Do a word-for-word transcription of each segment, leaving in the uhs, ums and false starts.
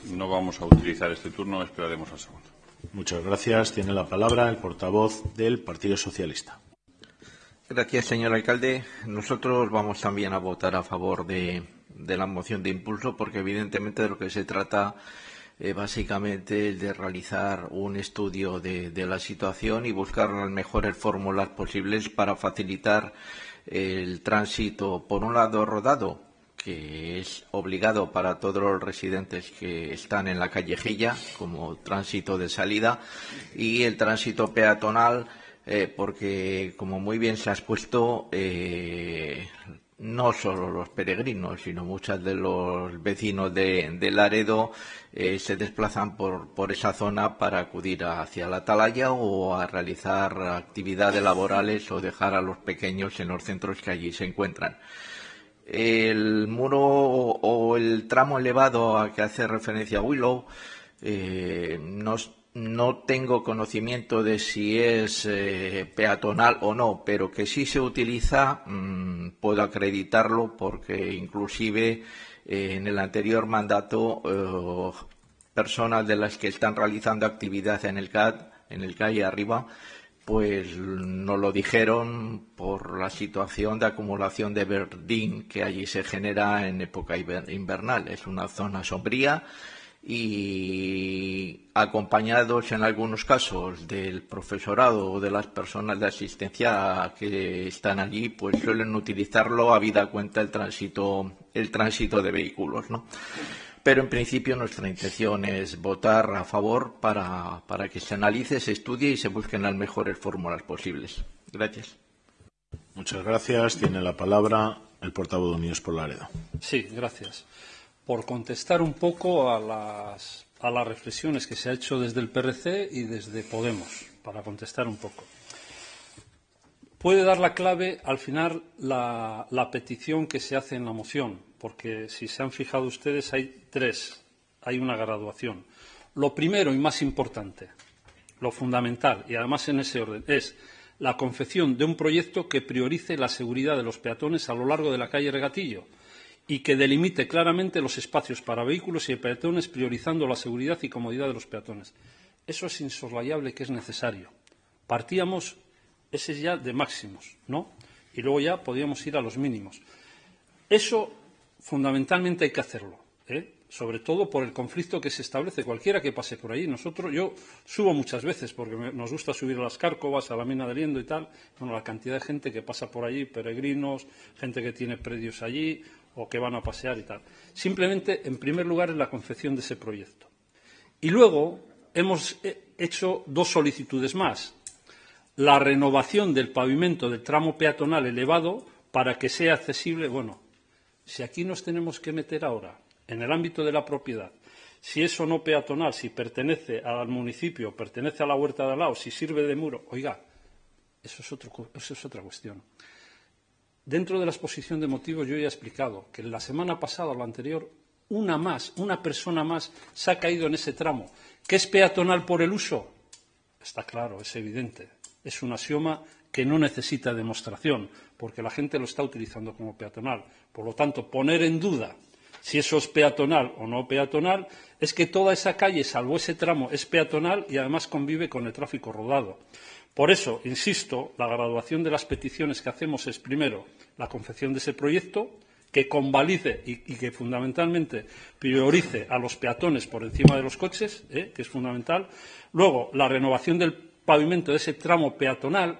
no vamos a utilizar este turno, esperaremos al segundo. Muchas gracias. Tiene la palabra el portavoz del Partido Socialista. Gracias, señor alcalde. Nosotros vamos también a votar a favor de, de la moción de impulso porque, evidentemente, de lo que se trata eh, básicamente es de realizar un estudio de, de la situación y buscar las mejores fórmulas posibles para facilitar el tránsito, por un lado, rodado, que es obligado para todos los residentes que están en la callejilla como tránsito de salida, y el tránsito peatonal, eh, porque, como muy bien se ha expuesto, eh, no solo los peregrinos, sino muchos de los vecinos de, de Laredo eh, se desplazan por, por esa zona para acudir hacia la atalaya o a realizar actividades laborales o dejar a los pequeños en los centros que allí se encuentran. El muro o el tramo elevado a que hace referencia Willow, eh, no, no tengo conocimiento de si es eh, peatonal o no, pero que sí se utiliza, mmm, puedo acreditarlo porque inclusive eh, en el anterior mandato eh, personas de las que están realizando actividad en el C A D, en el calle arriba, pues nos lo dijeron por la situación de acumulación de verdín que allí se genera en época invernal. Es una zona sombría y, acompañados en algunos casos del profesorado o de las personas de asistencia que están allí, pues suelen utilizarlo habida cuenta el tránsito, el tránsito de vehículos, ¿no? Pero, en principio, nuestra intención es votar a favor para, para que se analice, se estudie y se busquen las mejores fórmulas posibles. Gracias. Muchas gracias. Tiene la palabra el portavoz de Unidos por Laredo. Sí, gracias. Por contestar un poco a las, a las reflexiones que se ha hecho desde el P R C y desde Podemos, para contestar un poco. Puede dar la clave, al final, la, la petición que se hace en la moción, porque si se han fijado ustedes hay tres, hay una graduación. Lo primero y más importante, lo fundamental, y además en ese orden, es la confección de un proyecto que priorice la seguridad de los peatones a lo largo de la calle Regatillo y que delimite claramente los espacios para vehículos y peatones, priorizando la seguridad y comodidad de los peatones. Eso es insoslayable que es necesario. Partíamos, ese es ya de máximos, ¿no? Y luego ya podíamos ir a los mínimos. Eso fundamentalmente hay que hacerlo, ¿eh? Sobre todo por el conflicto que se establece, cualquiera que pase por allí. Nosotros, yo subo muchas veces porque me, nos gusta subir a las Cárcovas, a la mina de Liendo y tal. Bueno, la cantidad de gente que pasa por allí, peregrinos, gente que tiene predios allí o que van a pasear y tal. Simplemente, en primer lugar, es la confección de ese proyecto. Y luego hemos hecho dos solicitudes más. La renovación del pavimento del tramo peatonal elevado para que sea accesible. Bueno, si aquí nos tenemos que meter ahora en el ámbito de la propiedad, si es o no peatonal, si pertenece al municipio, pertenece a la huerta de al lado, si sirve de muro, oiga, eso es, otro, eso es otra cuestión. Dentro de la exposición de motivos yo ya he explicado que la semana pasada o la anterior, una más, una persona más se ha caído en ese tramo. ¿Qué es peatonal por el uso? Está claro, es evidente. Es un axioma que no necesita demostración, porque la gente lo está utilizando como peatonal. Por lo tanto, poner en duda si eso es peatonal o no peatonal es que toda esa calle, salvo ese tramo, es peatonal y además convive con el tráfico rodado. Por eso, insisto, la graduación de las peticiones que hacemos es, primero, la confección de ese proyecto, que convalide y, y que fundamentalmente priorice a los peatones por encima de los coches, ¿eh? que es fundamental. Luego, la renovación del pavimento de ese tramo peatonal,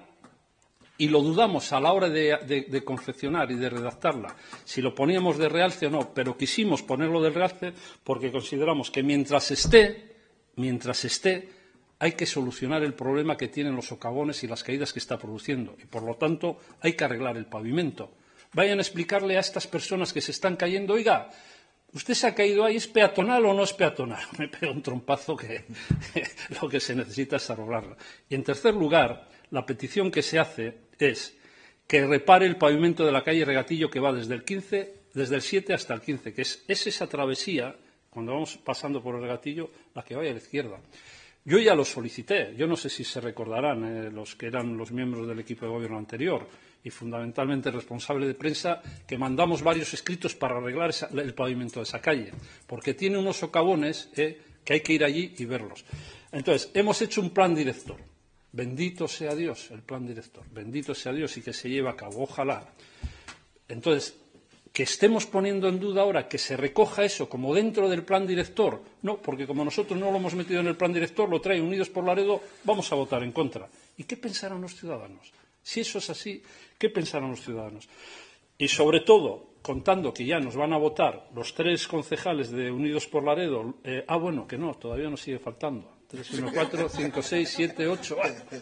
y lo dudamos a la hora de, de, de confeccionar y de redactarla, si lo poníamos de realce o no, pero quisimos ponerlo de realce porque consideramos que mientras esté, mientras esté, hay que solucionar el problema que tienen los socavones y las caídas que está produciendo, y por lo tanto hay que arreglar el pavimento. Vayan a explicarle a estas personas que se están cayendo, oiga, ¿usted se ha caído ahí? ¿Es peatonal o no es peatonal? Me pega un trompazo que lo que se necesita es arreglarla. Y en tercer lugar, la petición que se hace es que repare el pavimento de la calle Regatillo que va desde el quince, desde el siete hasta el quince, que es, es esa travesía, cuando vamos pasando por el Regatillo, la que vaya a la izquierda. Yo ya lo solicité, yo no sé si se recordarán eh, los que eran los miembros del equipo de gobierno anterior y fundamentalmente el responsable de prensa, que mandamos varios escritos para arreglar esa, el pavimento de esa calle, porque tiene unos socavones eh, que hay que ir allí y verlos. Entonces, hemos hecho un plan director. Bendito sea Dios, el plan director. Bendito sea Dios y que se lleve a cabo. Ojalá. Entonces, que estemos poniendo en duda ahora que se recoja eso como dentro del plan director, no, porque como nosotros no lo hemos metido en el plan director, lo trae Unidos por Laredo, vamos a votar en contra. ¿Y qué pensarán los ciudadanos? Si eso es así, ¿qué pensarán los ciudadanos? Y sobre todo, contando que ya nos van a votar los tres concejales de Unidos por Laredo, eh, ah, bueno, que no, todavía nos sigue faltando. tres, uno, cuatro, cinco, seis, siete, ocho.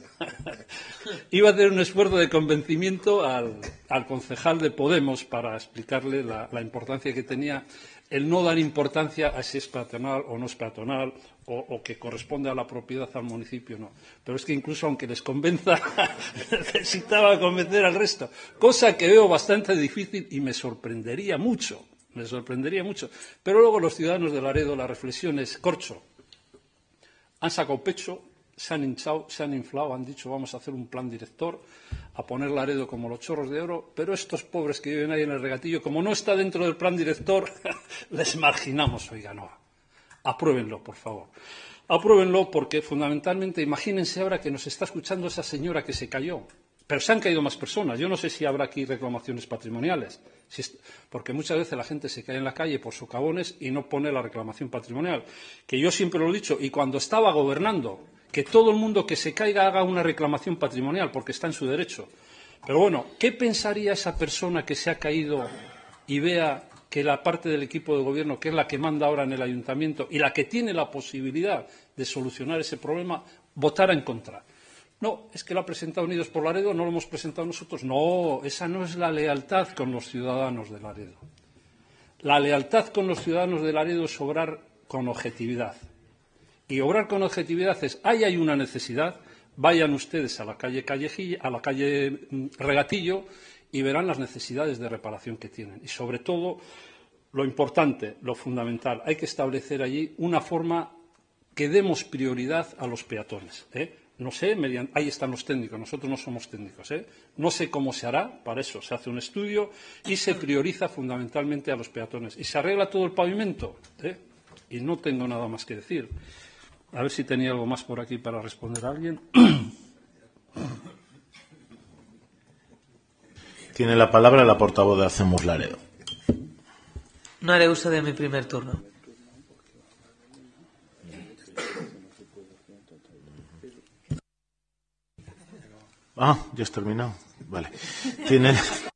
Iba a hacer un esfuerzo de convencimiento al, al concejal de Podemos para explicarle la, la importancia que tenía el no dar importancia a si es peatonal o no es peatonal o, o que corresponde a la propiedad al municipio o no. Pero es que incluso aunque les convenza, necesitaba convencer al resto, cosa que veo bastante difícil y me sorprendería mucho, me sorprendería mucho. Pero luego los ciudadanos de Laredo, la reflexión es, corcho, han sacado pecho, se han hinchado, se han inflado, han dicho vamos a hacer un plan director, a poner Laredo como los chorros de oro, pero estos pobres que viven ahí en el regatillo, como no está dentro del plan director, les marginamos. Oiga, no, apruébenlo, por favor. Apruébenlo porque fundamentalmente, imagínense ahora que nos está escuchando esa señora que se cayó, pero se han caído más personas. Yo no sé si habrá aquí reclamaciones patrimoniales, si es, porque muchas veces la gente se cae en la calle por socavones y no pone la reclamación patrimonial. Que yo siempre lo he dicho, y cuando estaba gobernando, que todo el mundo que se caiga haga una reclamación patrimonial, porque está en su derecho. Pero bueno, ¿qué pensaría esa persona que se ha caído y vea que la parte del equipo de gobierno, que es la que manda ahora en el ayuntamiento y la que tiene la posibilidad de solucionar ese problema, votara en contra? No, es que lo ha presentado Unidos por Laredo, no lo hemos presentado nosotros. No, esa no es la lealtad con los ciudadanos de Laredo. La lealtad con los ciudadanos de Laredo es obrar con objetividad. Y obrar con objetividad es, ahí hay una necesidad, vayan ustedes a la calle Callejilla, a la calle Regatillo y verán las necesidades de reparación que tienen. Y sobre todo, lo importante, lo fundamental, hay que establecer allí una forma que demos prioridad a los peatones, ¿eh? No sé, mediante, ahí están los técnicos, nosotros no somos técnicos, ¿eh? No sé cómo se hará, para eso se hace un estudio y se prioriza fundamentalmente a los peatones. Y se arregla todo el pavimento, ¿eh? Y no tengo nada más que decir. A ver si tenía algo más por aquí para responder a alguien. Tiene la palabra la portavoz de Hacemos Laredo. No haré uso de mi primer turno. Ah, ya has terminado. Vale. Tiene,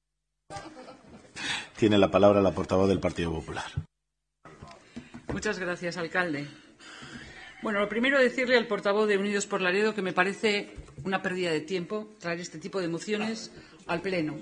tiene la palabra la portavoz del Partido Popular. Muchas gracias, alcalde. Bueno, lo primero decirle al portavoz de Unidos por Laredo que me parece una pérdida de tiempo traer este tipo de mociones al Pleno.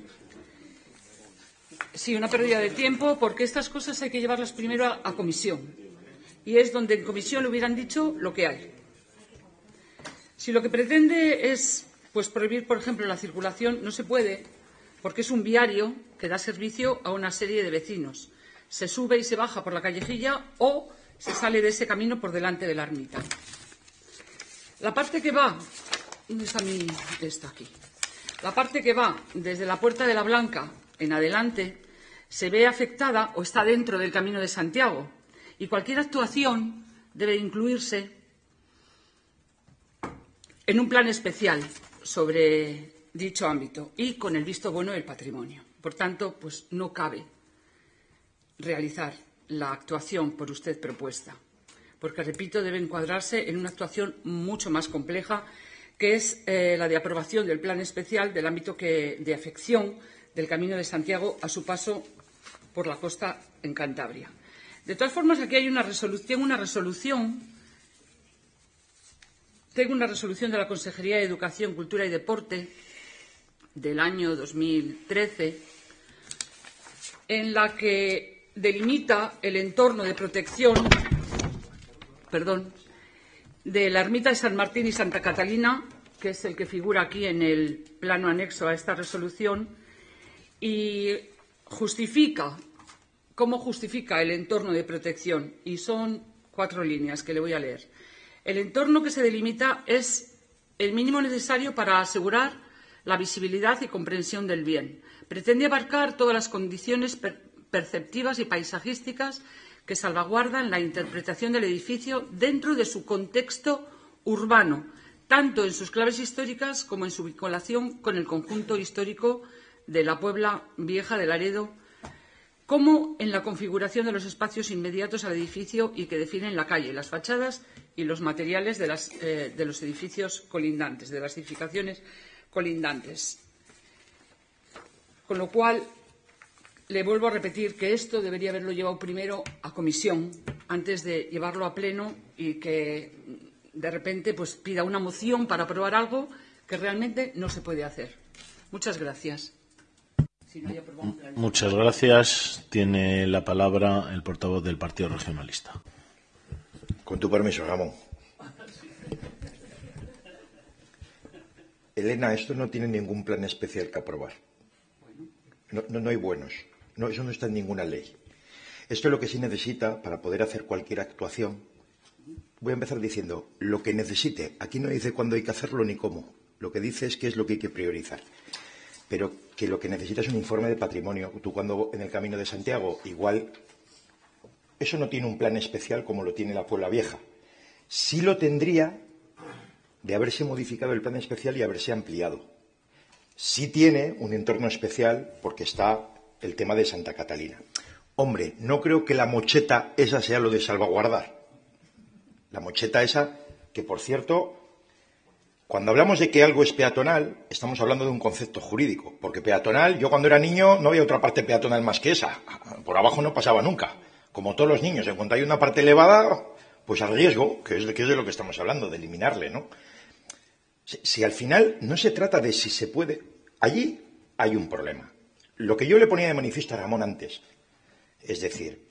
Sí, una pérdida de tiempo porque estas cosas hay que llevarlas primero a, a comisión. Y es donde en comisión le hubieran dicho lo que hay. Si lo que pretende es pues prohibir, por ejemplo, la circulación, no se puede, porque es un viario que da servicio a una serie de vecinos. Se sube y se baja por la Callejilla o se sale de ese camino por delante de la ermita. La parte que va, ¿dónde está mi esta aquí? La parte que va desde la Puerta de la Blanca en adelante se ve afectada o está dentro del Camino de Santiago y cualquier actuación debe incluirse en un plan especial sobre dicho ámbito y con el visto bueno del patrimonio. Por tanto, pues no cabe realizar la actuación por usted propuesta, porque, repito, debe encuadrarse en una actuación mucho más compleja, que es eh, la de aprobación del plan especial del ámbito que, de afección del Camino de Santiago a su paso por la costa en Cantabria. De todas formas, aquí hay una resolución, una resolución Tengo una resolución de la Consejería de Educación, Cultura y Deporte del año dos mil trece en la que delimita el entorno de protección perdón, de la ermita de San Martín y Santa Catalina, que es el que figura aquí en el plano anexo a esta resolución, y justifica, ¿cómo justifica el entorno de protección? Y son cuatro líneas que le voy a leer. El entorno que se delimita es el mínimo necesario para asegurar la visibilidad y comprensión del bien. Pretende abarcar todas las condiciones per perceptivas y paisajísticas que salvaguardan la interpretación del edificio dentro de su contexto urbano, tanto en sus claves históricas como en su vinculación con el conjunto histórico de la Puebla Vieja de Laredo, como en la configuración de los espacios inmediatos al edificio y que definen la calle, las fachadas y los materiales de, las, eh, de los edificios colindantes, de las edificaciones colindantes. Con lo cual, le vuelvo a repetir que esto debería haberlo llevado primero a comisión antes de llevarlo a pleno y que de repente pues, pida una moción para aprobar algo que realmente no se puede hacer. Muchas gracias. Si no, ya aprobamos la ley. Muchas gracias. Tiene la palabra el portavoz del Partido Regionalista. Con tu permiso, Ramón. Elena, esto no tiene ningún plan especial que aprobar. No, no, no hay buenos. No, eso no está en ninguna ley. Esto es lo que sí necesita para poder hacer cualquier actuación. Voy a empezar diciendo lo que necesite. Aquí no dice cuándo hay que hacerlo ni cómo. Lo que dice es qué es lo que hay que priorizar. Pero que lo que necesita es un informe de patrimonio. Tú cuando en el Camino de Santiago, igual, eso no tiene un plan especial como lo tiene la Puebla Vieja. Sí lo tendría de haberse modificado el plan especial y haberse ampliado. Sí tiene un entorno especial porque está el tema de Santa Catalina. Hombre, no creo que la mocheta esa sea lo de salvaguardar. La mocheta esa, que por cierto, cuando hablamos de que algo es peatonal, estamos hablando de un concepto jurídico. Porque peatonal, yo cuando era niño no había otra parte peatonal más que esa. Por abajo no pasaba nunca. Como todos los niños, en cuanto hay una parte elevada, pues al riesgo, que es de, que es de lo que estamos hablando, de eliminarle, ¿no? Si, si al final no se trata de si se puede, allí hay un problema. Lo que yo le ponía de manifiesto a Ramón antes, es decir,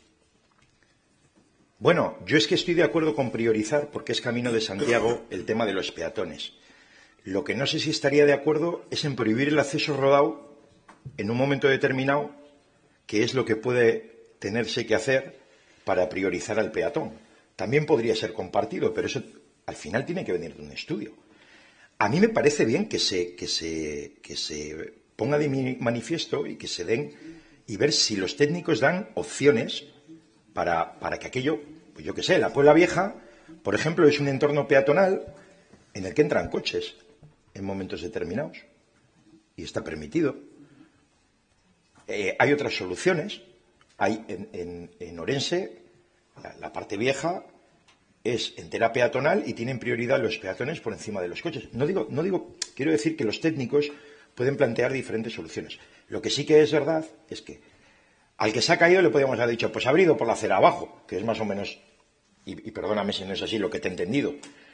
bueno, yo es que estoy de acuerdo con priorizar, porque es Camino de Santiago, el tema de los peatones. Lo que no sé si estaría de acuerdo es en prohibir el acceso rodado en un momento determinado, que es lo que puede tenerse que hacer para priorizar al peatón. También podría ser compartido, pero eso al final tiene que venir de un estudio. A mí me parece bien que se, que se, que se ponga de manifiesto y que se den y ver si los técnicos dan opciones para, para que aquello, pues yo qué sé, la Puebla Vieja, por ejemplo, es un entorno peatonal en el que entran coches en momentos determinados y está permitido. Eh, hay otras soluciones. Hay en, en, en Orense, la, la parte vieja es entera peatonal y tienen prioridad los peatones por encima de los coches. No digo, no digo, quiero decir que los técnicos pueden plantear diferentes soluciones. Lo que sí que es verdad es que al que se ha caído le podríamos haber dicho, pues ha ido por la acera abajo, que es más o menos, y, y perdóname si no es así lo que te he entendido,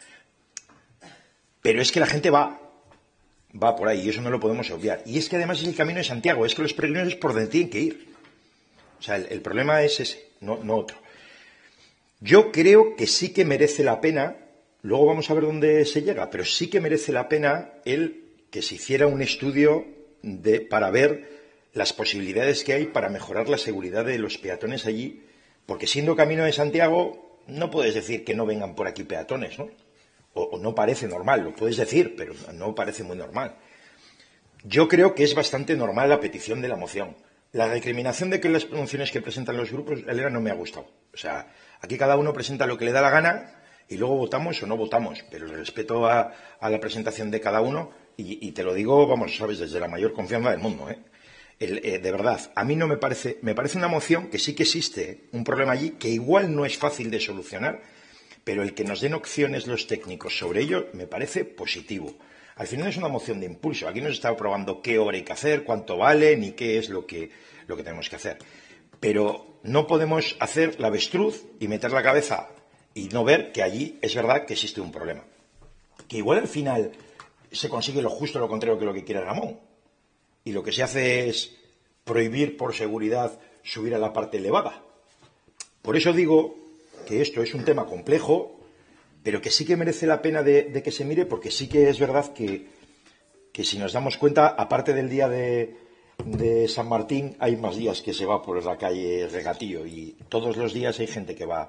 pero es que la gente va, va por ahí y eso no lo podemos obviar. Y es que además es el Camino de Santiago, es que los peregrinos es por donde tienen que ir. O sea, el, el problema es ese, no, no otro. Yo creo que sí que merece la pena, luego vamos a ver dónde se llega, pero sí que merece la pena el que se hiciera un estudio de, para ver las posibilidades que hay para mejorar la seguridad de los peatones allí, porque siendo Camino de Santiago no puedes decir que no vengan por aquí peatones, ¿no? O, o no parece normal, lo puedes decir, pero no parece muy normal. Yo creo que es bastante normal la petición de la moción. La recriminación de que las mociones que presentan los grupos, Elena, no me ha gustado. O sea, aquí cada uno presenta lo que le da la gana y luego votamos o no votamos, pero el respeto a, a la presentación de cada uno, y, y te lo digo, vamos, sabes, desde la mayor confianza del mundo, ¿eh? El, eh, de verdad, a mí no me parece, me parece una moción que sí que existe un problema allí, que igual no es fácil de solucionar, pero el que nos den opciones los técnicos sobre ello me parece positivo. Al final es una moción de impulso. Aquí no se está probando qué hora hay que hacer, cuánto vale, ni qué es lo que, lo que tenemos que hacer. Pero no podemos hacer la avestruz y meter la cabeza y no ver que allí es verdad que existe un problema. Que igual al final se consigue lo justo, lo contrario que lo que quiere Ramón. Y lo que se hace es prohibir por seguridad subir a la parte elevada. Por eso digo que esto es un tema complejo, pero que sí que merece la pena de, de que se mire, porque sí que es verdad que, que si nos damos cuenta, aparte del día de, de San Martín, hay más días que se va por la calle Regatillo y todos los días hay gente que va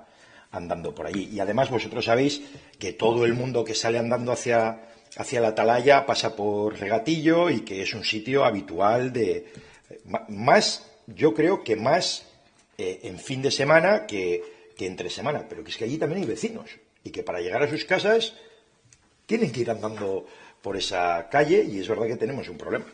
andando por allí. Y además vosotros sabéis que todo el mundo que sale andando hacia, hacia la Atalaya pasa por Regatillo y que es un sitio habitual de... Más, yo creo que más eh, en fin de semana que, que entre semana, pero que es que allí también hay vecinos y que para llegar a sus casas tienen que ir andando por esa calle y es verdad que tenemos un problema.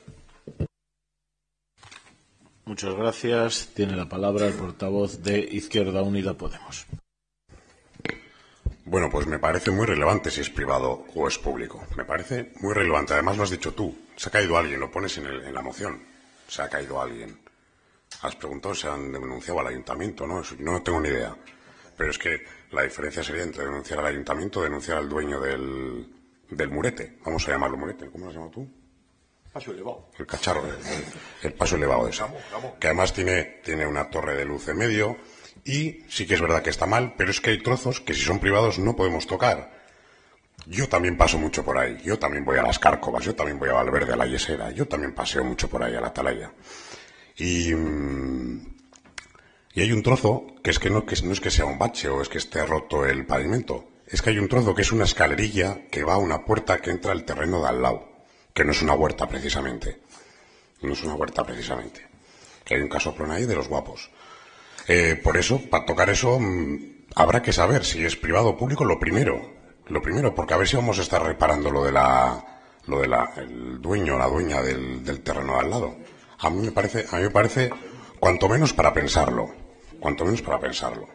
Muchas gracias. Tiene la palabra el portavoz de Izquierda Unida Podemos. Bueno, pues me parece muy relevante si es privado o es público. Me parece muy relevante. Además lo has dicho tú. Se ha caído alguien, lo pones en, el, en la moción. Se ha caído alguien. Has preguntado si han denunciado al ayuntamiento, ¿no? Eso, no tengo ni idea. Pero es que la diferencia sería entre denunciar al ayuntamiento o denunciar al dueño del, del murete. Vamos a llamarlo murete. ¿Cómo lo has llamado tú? Paso elevado. El cacharro, el, el paso elevado ese. Que además tiene, tiene una torre de luz en medio. Y sí que es verdad que está mal, pero es que hay trozos que si son privados no podemos tocar. Yo también paso mucho por ahí. Yo también voy a las Cárcovas. Yo también voy a Valverde, a la Yesera. Yo también paseo mucho por ahí, a la Atalaya. Y, y hay un trozo que es que no, que no es que sea un bache o es que esté roto el pavimento. Es que hay un trozo que es una escalerilla que va a una puerta que entra al terreno de al lado. Que no es una huerta precisamente. No es una huerta precisamente. Que hay un casoplón ahí de los guapos. Eh, por eso, para tocar eso, mmm, habrá que saber si es privado o público lo primero. Lo primero, porque a ver si vamos a estar reparando lo de la, lo de la, el dueño o la dueña del, del terreno de al lado. A mí me parece, a mí me parece, cuanto menos para pensarlo. Cuanto menos para pensarlo.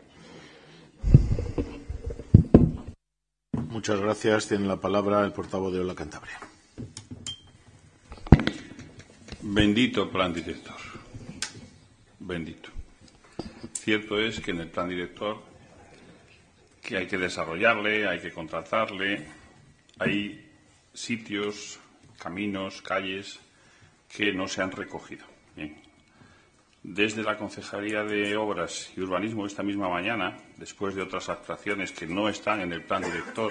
Muchas gracias. Tiene la palabra el portavoz de Ola Cantabria. Bendito plan director. Bendito. Cierto es que en el plan director que hay que desarrollarle, hay que contratarle, hay sitios, caminos, calles que no se han recogido. Bien. Desde la Concejalía de Obras y Urbanismo esta misma mañana, después de otras actuaciones que no están en el plan director,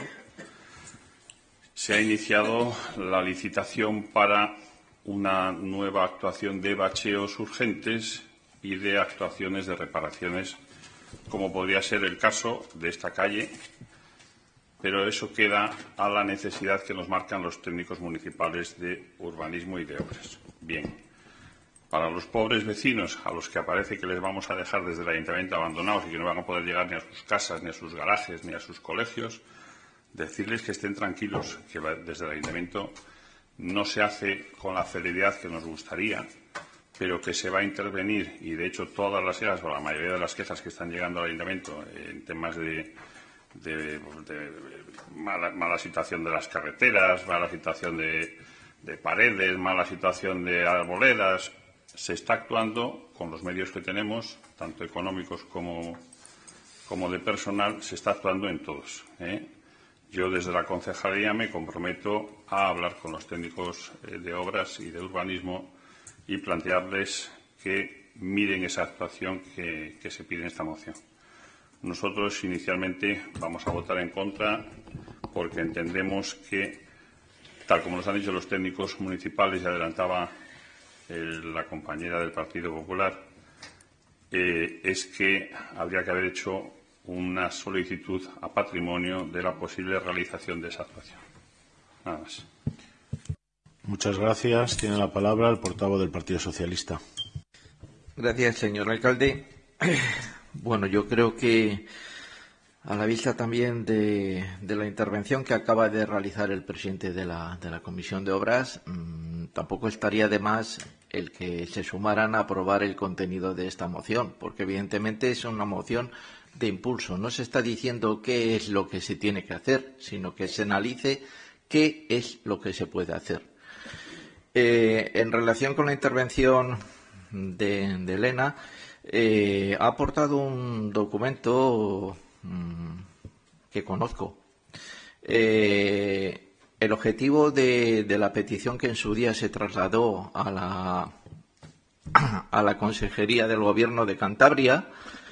se ha iniciado la licitación para una nueva actuación de bacheos urgentes y de actuaciones de reparaciones, como podría ser el caso de esta calle, pero eso queda a la necesidad que nos marcan los técnicos municipales de urbanismo y de obras. Bien, para los pobres vecinos a los que aparece que les vamos a dejar desde el ayuntamiento abandonados y que no van a poder llegar ni a sus casas, ni a sus garajes, ni a sus colegios, decirles que estén tranquilos, que desde el ayuntamiento no se hace con la celeridad que nos gustaría, pero que se va a intervenir, y de hecho todas las quejas, o la mayoría de las quejas que están llegando al ayuntamiento en temas de, de, de mala, mala situación de las carreteras, mala situación de, de paredes, mala situación de arboledas, se está actuando con los medios que tenemos, tanto económicos como, como de personal, se está actuando en todos, ¿eh? Yo desde la concejalía me comprometo a hablar con los técnicos de obras y de urbanismo y plantearles que miren esa actuación que, que se pide en esta moción. Nosotros inicialmente vamos a votar en contra porque entendemos que, tal como nos han dicho los técnicos municipales y adelantaba el, la compañera del Partido Popular, eh, es que habría que haber hecho una solicitud a patrimonio de la posible realización de esa actuación. Nada más. Muchas gracias. Tiene la palabra el portavoz del Partido Socialista. Gracias, señor alcalde. Bueno, yo creo que a la vista también de, de la intervención que acaba de realizar el presidente de la, de la Comisión de Obras, mmm, tampoco estaría de más el que se sumaran a aprobar el contenido de esta moción, porque evidentemente es una moción de impulso. No se está diciendo qué es lo que se tiene que hacer, sino que se analice qué es lo que se puede hacer. Eh, en relación con la intervención de, de Elena, eh, ha aportado un documento mmm, que conozco. Eh, el objetivo de, de la petición que en su día se trasladó a la, a la Consejería del Gobierno de Cantabria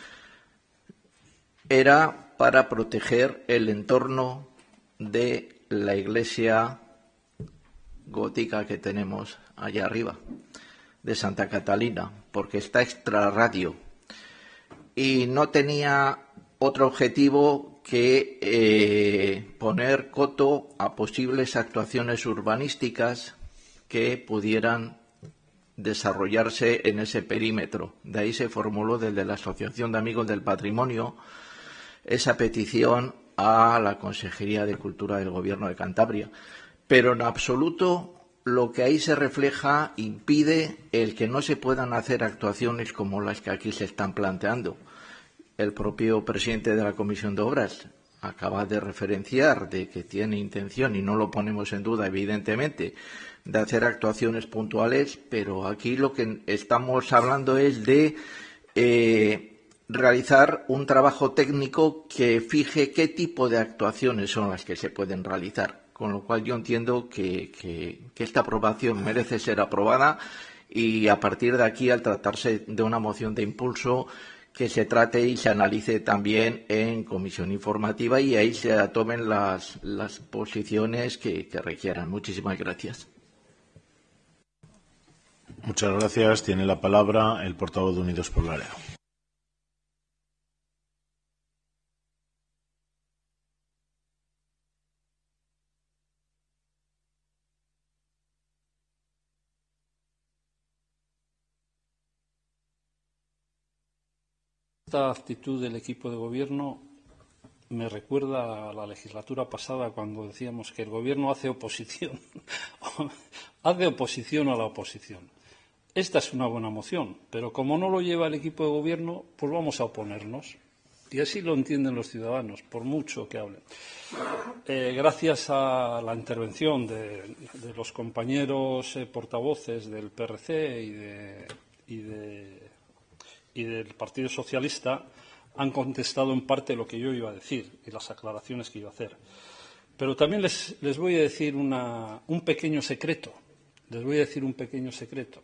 era para proteger el entorno de la iglesia gótica que tenemos allá arriba, de Santa Catalina, porque está extrarradio y no tenía otro objetivo que eh, poner coto a posibles actuaciones urbanísticas que pudieran desarrollarse en ese perímetro. De ahí se formuló desde la Asociación de Amigos del Patrimonio esa petición a la Consejería de Cultura del Gobierno de Cantabria. Pero en absoluto lo que ahí se refleja impide el que no se puedan hacer actuaciones como las que aquí se están planteando. El propio presidente de la Comisión de Obras acaba de referenciar de que tiene intención, y no lo ponemos en duda, evidentemente, de hacer actuaciones puntuales, pero aquí lo que estamos hablando es de eh, realizar un trabajo técnico que fije qué tipo de actuaciones son las que se pueden realizar. Con lo cual yo entiendo que, que, que esta aprobación merece ser aprobada y a partir de aquí, al tratarse de una moción de impulso, que se trate y se analice también en comisión informativa y ahí se tomen las, las posiciones que, que requieran. Muchísimas gracias. Muchas gracias. Tiene la palabra el portavoz de Unidos por Laredo. Esta actitud del equipo de gobierno me recuerda a la legislatura pasada cuando decíamos que el gobierno hace oposición, hace oposición a la oposición. Esta es una buena moción, pero como no lo lleva el equipo de gobierno, pues vamos a oponernos. Y así lo entienden los ciudadanos, por mucho que hablen. Eh, gracias a la intervención de, de los compañeros eh, portavoces del P R C y de... Y de y del Partido Socialista han contestado en parte lo que yo iba a decir y las aclaraciones que iba a hacer. Pero también les, les voy a decir una, un pequeño secreto. Les voy a decir un pequeño secreto.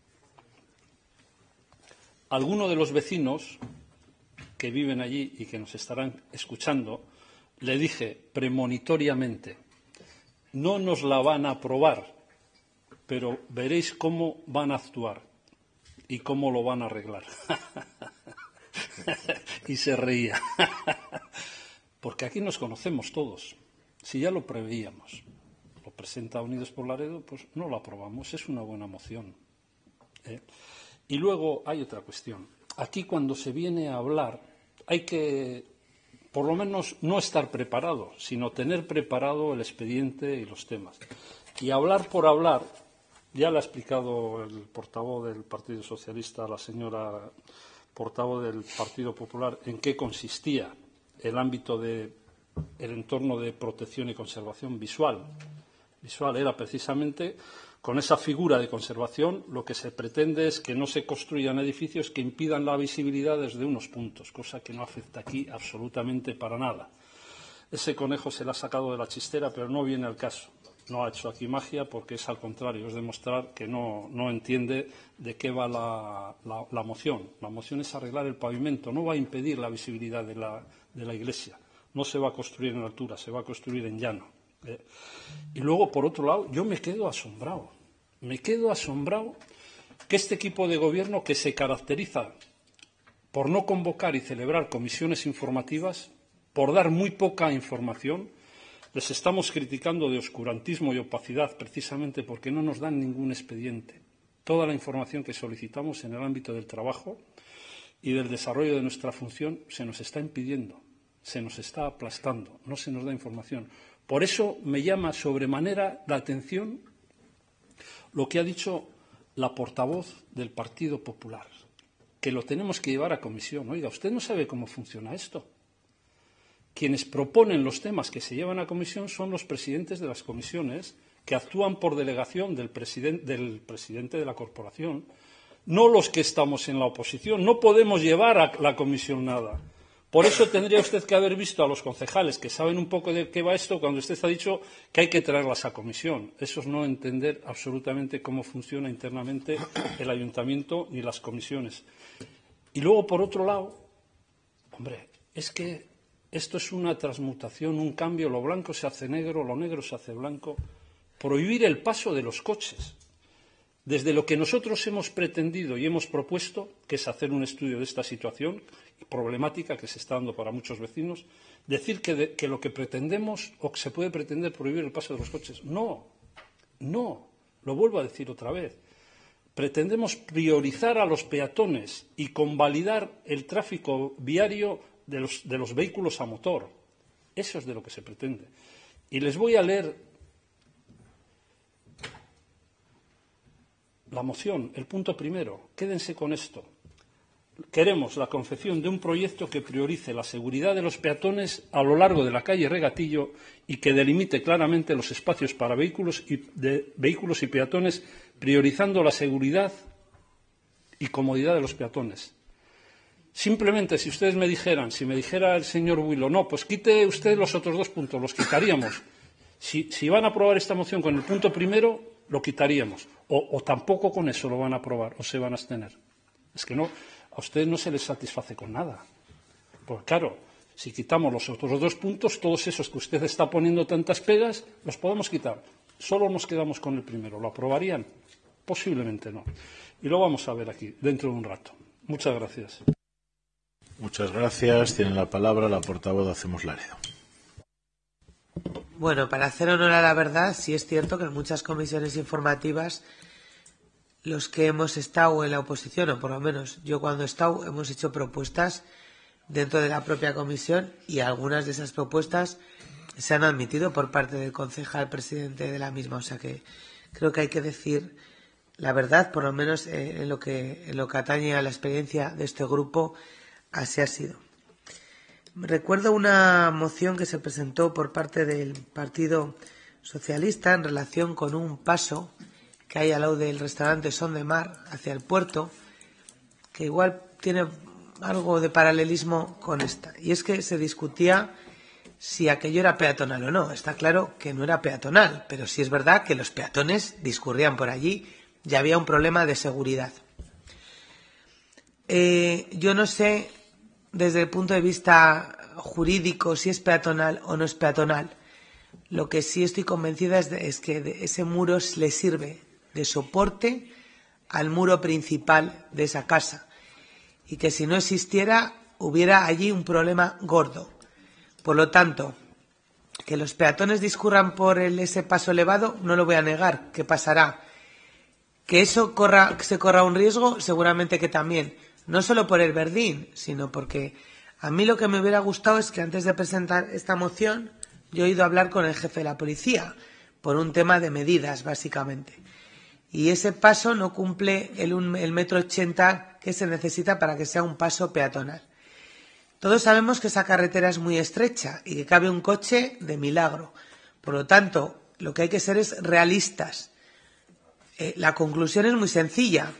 Alguno de los vecinos que viven allí y que nos estarán escuchando, le dije premonitoriamente, no nos la van a aprobar, pero veréis cómo van a actuar y cómo lo van a arreglar. Y se reía. Porque aquí nos conocemos todos. Si ya lo preveíamos, lo presenta Unidos por Laredo, pues no lo aprobamos. Es una buena moción. ¿eh? Y luego hay otra cuestión. Aquí cuando se viene a hablar hay que, por lo menos, no estar preparado, sino tener preparado el expediente y los temas. Y hablar por hablar... Ya le ha explicado el portavoz del Partido Socialista, la señora portavoz del Partido Popular, en qué consistía el ámbito del entorno de protección y conservación visual. Visual era precisamente, con esa figura de conservación, lo que se pretende es que no se construyan edificios que impidan la visibilidad desde unos puntos, cosa que no afecta aquí absolutamente para nada. Ese conejo se le ha sacado de la chistera, pero no viene al caso. No ha hecho aquí magia porque es al contrario, es demostrar que no, no entiende de qué va la, la, la moción. La moción es arreglar el pavimento, no va a impedir la visibilidad de la, de la iglesia. No se va a construir en altura, se va a construir en llano. ¿eh? Y luego, por otro lado, yo me quedo asombrado. Me quedo asombrado que este equipo de gobierno, que se caracteriza por no convocar y celebrar comisiones informativas, por dar muy poca información, les estamos criticando de oscurantismo y opacidad precisamente porque no nos dan ningún expediente. Toda la información que solicitamos en el ámbito del trabajo y del desarrollo de nuestra función se nos está impidiendo, se nos está aplastando, no se nos da información. Por eso me llama sobremanera la atención lo que ha dicho la portavoz del Partido Popular, que lo tenemos que llevar a comisión. Oiga, ¿usted no sabe cómo funciona esto? Quienes proponen los temas que se llevan a comisión son los presidentes de las comisiones, que actúan por delegación del, presiden- del presidente de la corporación, no los que estamos en la oposición. No podemos llevar a la comisión nada. Por eso tendría usted que haber visto a los concejales que saben un poco de qué va esto cuando usted ha dicho que hay que traerlas a comisión. Eso es no entender absolutamente cómo funciona internamente el ayuntamiento ni las comisiones. Y luego, por otro lado, hombre, es que esto es una transmutación, un cambio, lo blanco se hace negro, lo negro se hace blanco. Prohibir el paso de los coches. Desde lo que nosotros hemos pretendido y hemos propuesto, que es hacer un estudio de esta situación problemática que se está dando para muchos vecinos, decir que, de, que lo que pretendemos o que se puede pretender prohibir el paso de los coches. No, no, lo vuelvo a decir otra vez. Pretendemos priorizar a los peatones y convalidar el tráfico viario de los, de los vehículos a motor. Eso es de lo que se pretende. Y les voy a leer la moción, el punto primero. Quédense con esto. Queremos la confección de un proyecto que priorice la seguridad de los peatones a lo largo de la calle Regatillo y que delimite claramente los espacios para vehículos y, de, vehículos y peatones, priorizando la seguridad y comodidad de los peatones. Simplemente, si ustedes me dijeran, si me dijera el señor Builo, no, pues quite usted los otros dos puntos, los quitaríamos. Si, si van a aprobar esta moción con el punto primero, lo quitaríamos. O, o tampoco con eso lo van a aprobar, o se van a abstener. Es que no, a ustedes no se les satisface con nada. Porque claro, si quitamos los otros dos puntos, todos esos que usted está poniendo tantas pegas, los podemos quitar. Solo nos quedamos con el primero. ¿Lo aprobarían? Posiblemente no. Y lo vamos a ver aquí, dentro de un rato. Muchas gracias. Muchas gracias. Tiene la palabra la portavoz de Hacemos Laredo. Bueno, para hacer honor a la verdad, sí es cierto que en muchas comisiones informativas los que hemos estado en la oposición, o por lo menos yo cuando he estado, hemos hecho propuestas dentro de la propia comisión y algunas de esas propuestas se han admitido por parte del concejal presidente de la misma. O sea que creo que hay que decir la verdad, por lo menos eh, en, lo que, en lo que atañe a la experiencia de este grupo, así ha sido. Recuerdo una moción que se presentó por parte del Partido Socialista en relación con un paso que hay al lado del restaurante Son de Mar hacia el puerto, que igual tiene algo de paralelismo con esta. Y es que se discutía si aquello era peatonal o no. Está claro que no era peatonal, pero sí es verdad que los peatones discurrían por allí y había un problema de seguridad. Eh, yo no sé desde el punto de vista jurídico si es peatonal o no es peatonal. Lo que sí estoy convencida es, de, es que de ese muro le sirve de soporte al muro principal de esa casa y que si no existiera hubiera allí un problema gordo. Por lo tanto, que los peatones discurran por el, ese paso elevado no lo voy a negar, que pasará. Que eso corra, que se corra un riesgo, seguramente que también. No solo por el verdín, sino porque a mí lo que me hubiera gustado es que antes de presentar esta moción yo he ido a hablar con el jefe de la policía por un tema de medidas, básicamente. Y ese paso no cumple el, un, el metro ochenta que se necesita para que sea un paso peatonal. Todos sabemos que esa carretera es muy estrecha y que cabe un coche de milagro. Por lo tanto, lo que hay que ser es realistas. Eh, la conclusión es muy sencilla.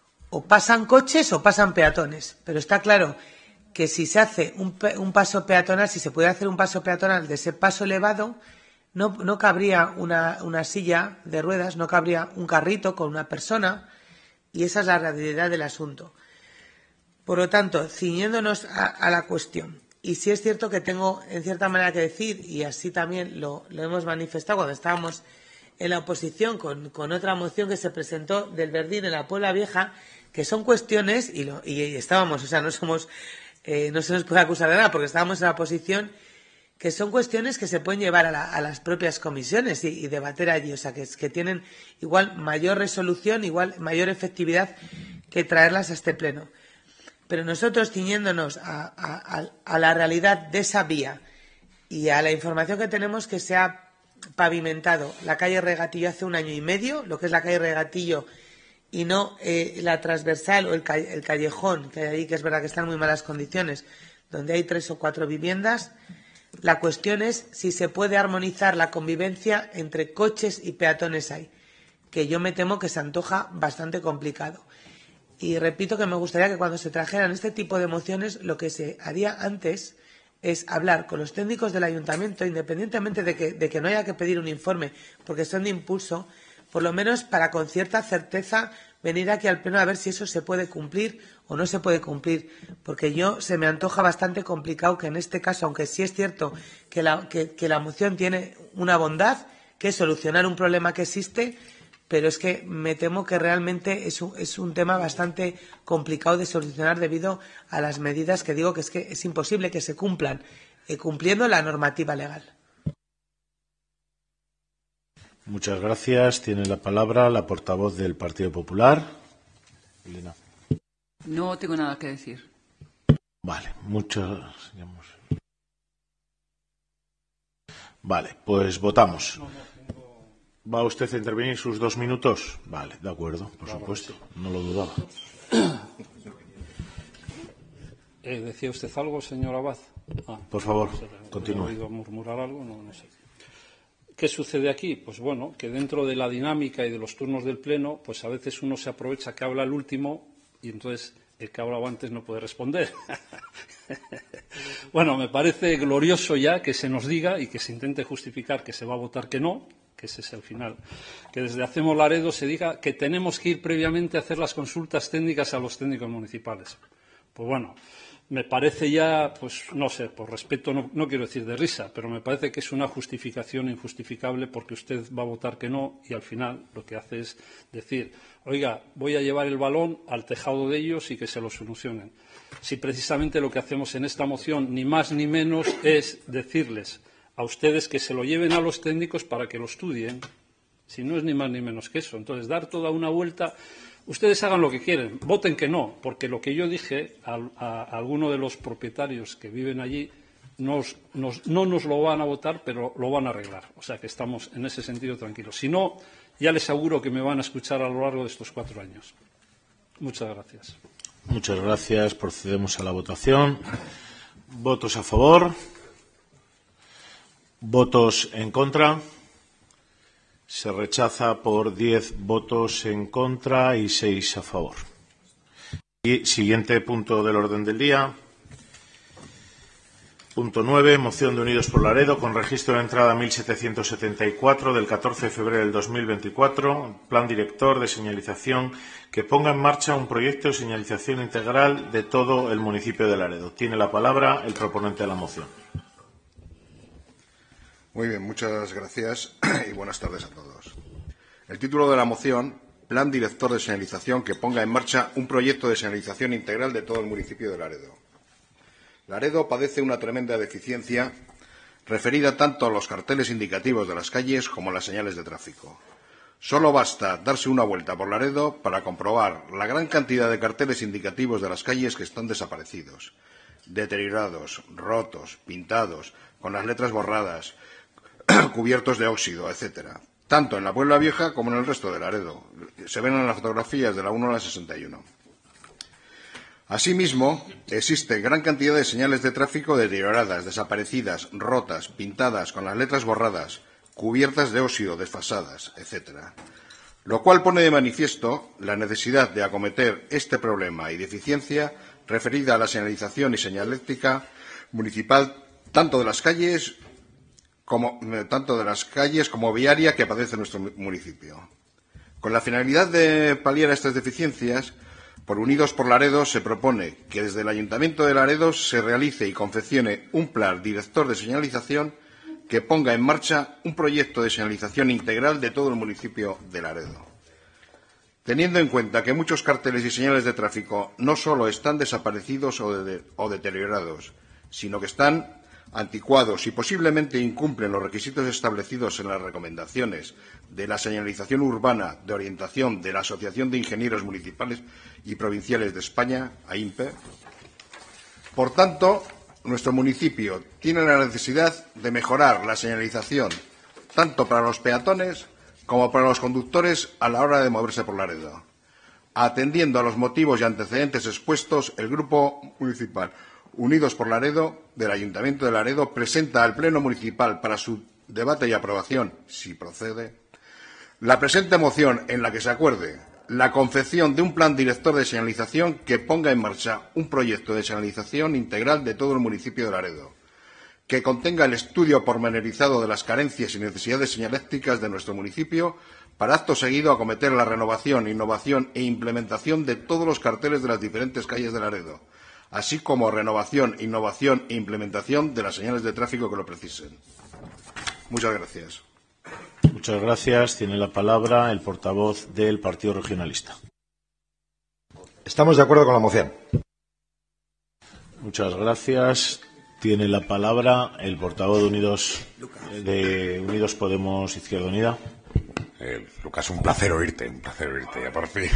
O pasan coches o pasan peatones. Pero está claro que si se hace un, un paso peatonal, si se puede hacer un paso peatonal de ese paso elevado, no, no cabría una, una silla de ruedas, no cabría un carrito con una persona, y esa es la realidad del asunto. Por lo tanto, ciñéndonos a, a la cuestión, y sí es cierto que tengo en cierta manera que decir, y así también lo, lo hemos manifestado cuando estábamos en la oposición con, con otra moción que se presentó del Verdín en la Puebla Vieja, que son cuestiones, y, lo, y estábamos, o sea, no somos, eh, no se nos puede acusar de nada porque estábamos en la oposición, que son cuestiones que se pueden llevar a, la, a las propias comisiones y, y debater allí, o sea, que, que tienen igual mayor resolución, igual mayor efectividad que traerlas a este pleno. Pero nosotros, ciñéndonos a, a, a la realidad de esa vía y a la información que tenemos, que se ha pavimentado la calle Regatillo hace un año y medio, lo que es la calle Regatillo, y no eh, la transversal o el, ca el callejón que hay ahí, que es verdad que está en muy malas condiciones, donde hay tres o cuatro viviendas. La cuestión es si se puede armonizar la convivencia entre coches y peatones ahí, que yo me temo que se antoja bastante complicado. Y repito que me gustaría que cuando se trajeran este tipo de mociones, lo que se haría antes es hablar con los técnicos del ayuntamiento, independientemente de que, de que no haya que pedir un informe, porque son de impulso, por lo menos para con cierta certeza venir aquí al pleno a ver si eso se puede cumplir o no se puede cumplir, porque yo se me antoja bastante complicado que en este caso, aunque sí es cierto que la, que, que la moción tiene una bondad, que es solucionar un problema que existe, pero es que me temo que realmente es un, es un tema bastante complicado de solucionar debido a las medidas que digo que es que es imposible que se cumplan, eh, cumpliendo la normativa legal. Muchas gracias. Tiene la palabra la portavoz del Partido Popular. Elena. No tengo nada que decir. Vale, muchas. Vale, pues votamos. ¿Va usted a intervenir sus dos minutos? Vale, de acuerdo, por claro, supuesto, sí. no lo dudaba. Eh, ¿Decía usted algo, señor Abad? Ah, por favor, no sé, continúe. ¿he oído murmurar algo? No, no sé. ¿Qué sucede aquí? Pues bueno, que dentro de la dinámica y de los turnos del Pleno, pues a veces uno se aprovecha que habla el último y entonces el que ha hablado antes no puede responder. Bueno, me parece glorioso ya que se nos diga y que se intente justificar que se va a votar que no, que ese es el final, que desde Hacemos Laredo se diga que tenemos que ir previamente a hacer las consultas técnicas a los técnicos municipales. Pues bueno, me parece ya, pues no sé, por respeto, no, no quiero decir de risa, pero me parece que es una justificación injustificable porque usted va a votar que no y al final lo que hace es decir, oiga, voy a llevar el balón al tejado de ellos y que se lo solucionen. Si precisamente lo que hacemos en esta moción, ni más ni menos, es decirles a ustedes que se lo lleven a los técnicos para que lo estudien, si no es ni más ni menos que eso. Entonces, dar toda una vuelta. Ustedes hagan lo que quieren, voten que no, porque lo que yo dije a, a, a alguno de los propietarios que viven allí nos, nos, no nos lo van a votar, pero lo van a arreglar. O sea que estamos en ese sentido tranquilos. Si no, ya les aseguro que me van a escuchar a lo largo de estos cuatro años. Muchas gracias. Muchas gracias. Procedemos a la votación. ¿Votos a favor? ¿Votos en contra? Se rechaza por diez votos en contra y seis a favor. Y siguiente punto del orden del día. Punto nueve. Moción de Unidos por Laredo con registro de entrada mil setecientos setenta y cuatro del catorce de febrero del dos mil veinticuatro. Plan director de señalización que ponga en marcha un proyecto de señalización integral de todo el municipio de Laredo. Tiene la palabra el proponente de la moción. Muy bien, muchas gracias y buenas tardes a todos. El título de la moción, Plan Director de Señalización que ponga en marcha un proyecto de señalización integral de todo el municipio de Laredo. Laredo padece una tremenda deficiencia referida tanto a los carteles indicativos de las calles como a las señales de tráfico. Solo basta darse una vuelta por Laredo para comprobar la gran cantidad de carteles indicativos de las calles que están desaparecidos, deteriorados, rotos, pintados, con las letras borradas, cubiertos de óxido, etcétera, tanto en la Puebla Vieja como en el resto de Laredo. Se ven en las fotografías de la uno a la sesenta y uno. Asimismo, existe gran cantidad de señales de tráfico deterioradas, desaparecidas, rotas, pintadas, con las letras borradas, cubiertas de óxido, desfasadas, etcétera. Lo cual pone de manifiesto la necesidad de acometer este problema y deficiencia referida a la señalización y señalética municipal tanto de las calles como tanto de las calles como viaria que padece nuestro municipio. Con la finalidad de paliar estas deficiencias, por Unidos por Laredo se propone que desde el Ayuntamiento de Laredo se realice y confeccione un plan director de señalización que ponga en marcha un proyecto de señalización integral de todo el municipio de Laredo. Teniendo en cuenta que muchos carteles y señales de tráfico no solo están desaparecidos o, de, o deteriorados, sino que están anticuados y posiblemente incumplen los requisitos establecidos en las recomendaciones de la señalización urbana de orientación de la Asociación de Ingenieros Municipales y Provinciales de España, A I M P E. Por tanto, nuestro municipio tiene la necesidad de mejorar la señalización tanto para los peatones como para los conductores a la hora de moverse por Laredo. Atendiendo a los motivos y antecedentes expuestos, el Grupo Municipal Unidos por Laredo del Ayuntamiento de Laredo presenta al Pleno Municipal para su debate y aprobación, si procede, la presente moción en la que se acuerde la confección de un plan director de señalización que ponga en marcha un proyecto de señalización integral de todo el municipio de Laredo, que contenga el estudio pormenorizado de las carencias y necesidades señaléticas de nuestro municipio para acto seguido acometer la renovación, innovación e implementación de todos los carteles de las diferentes calles de Laredo, así como renovación, innovación e implementación de las señales de tráfico que lo precisen. Muchas gracias. Muchas gracias. Tiene la palabra el portavoz del Partido Regionalista. Estamos de acuerdo con la moción. Muchas gracias. Tiene la palabra el portavoz de Unidos, de Unidos Podemos Izquierda Unida. Eh, Lucas, un placer oírte, un placer oírte, ya por fin.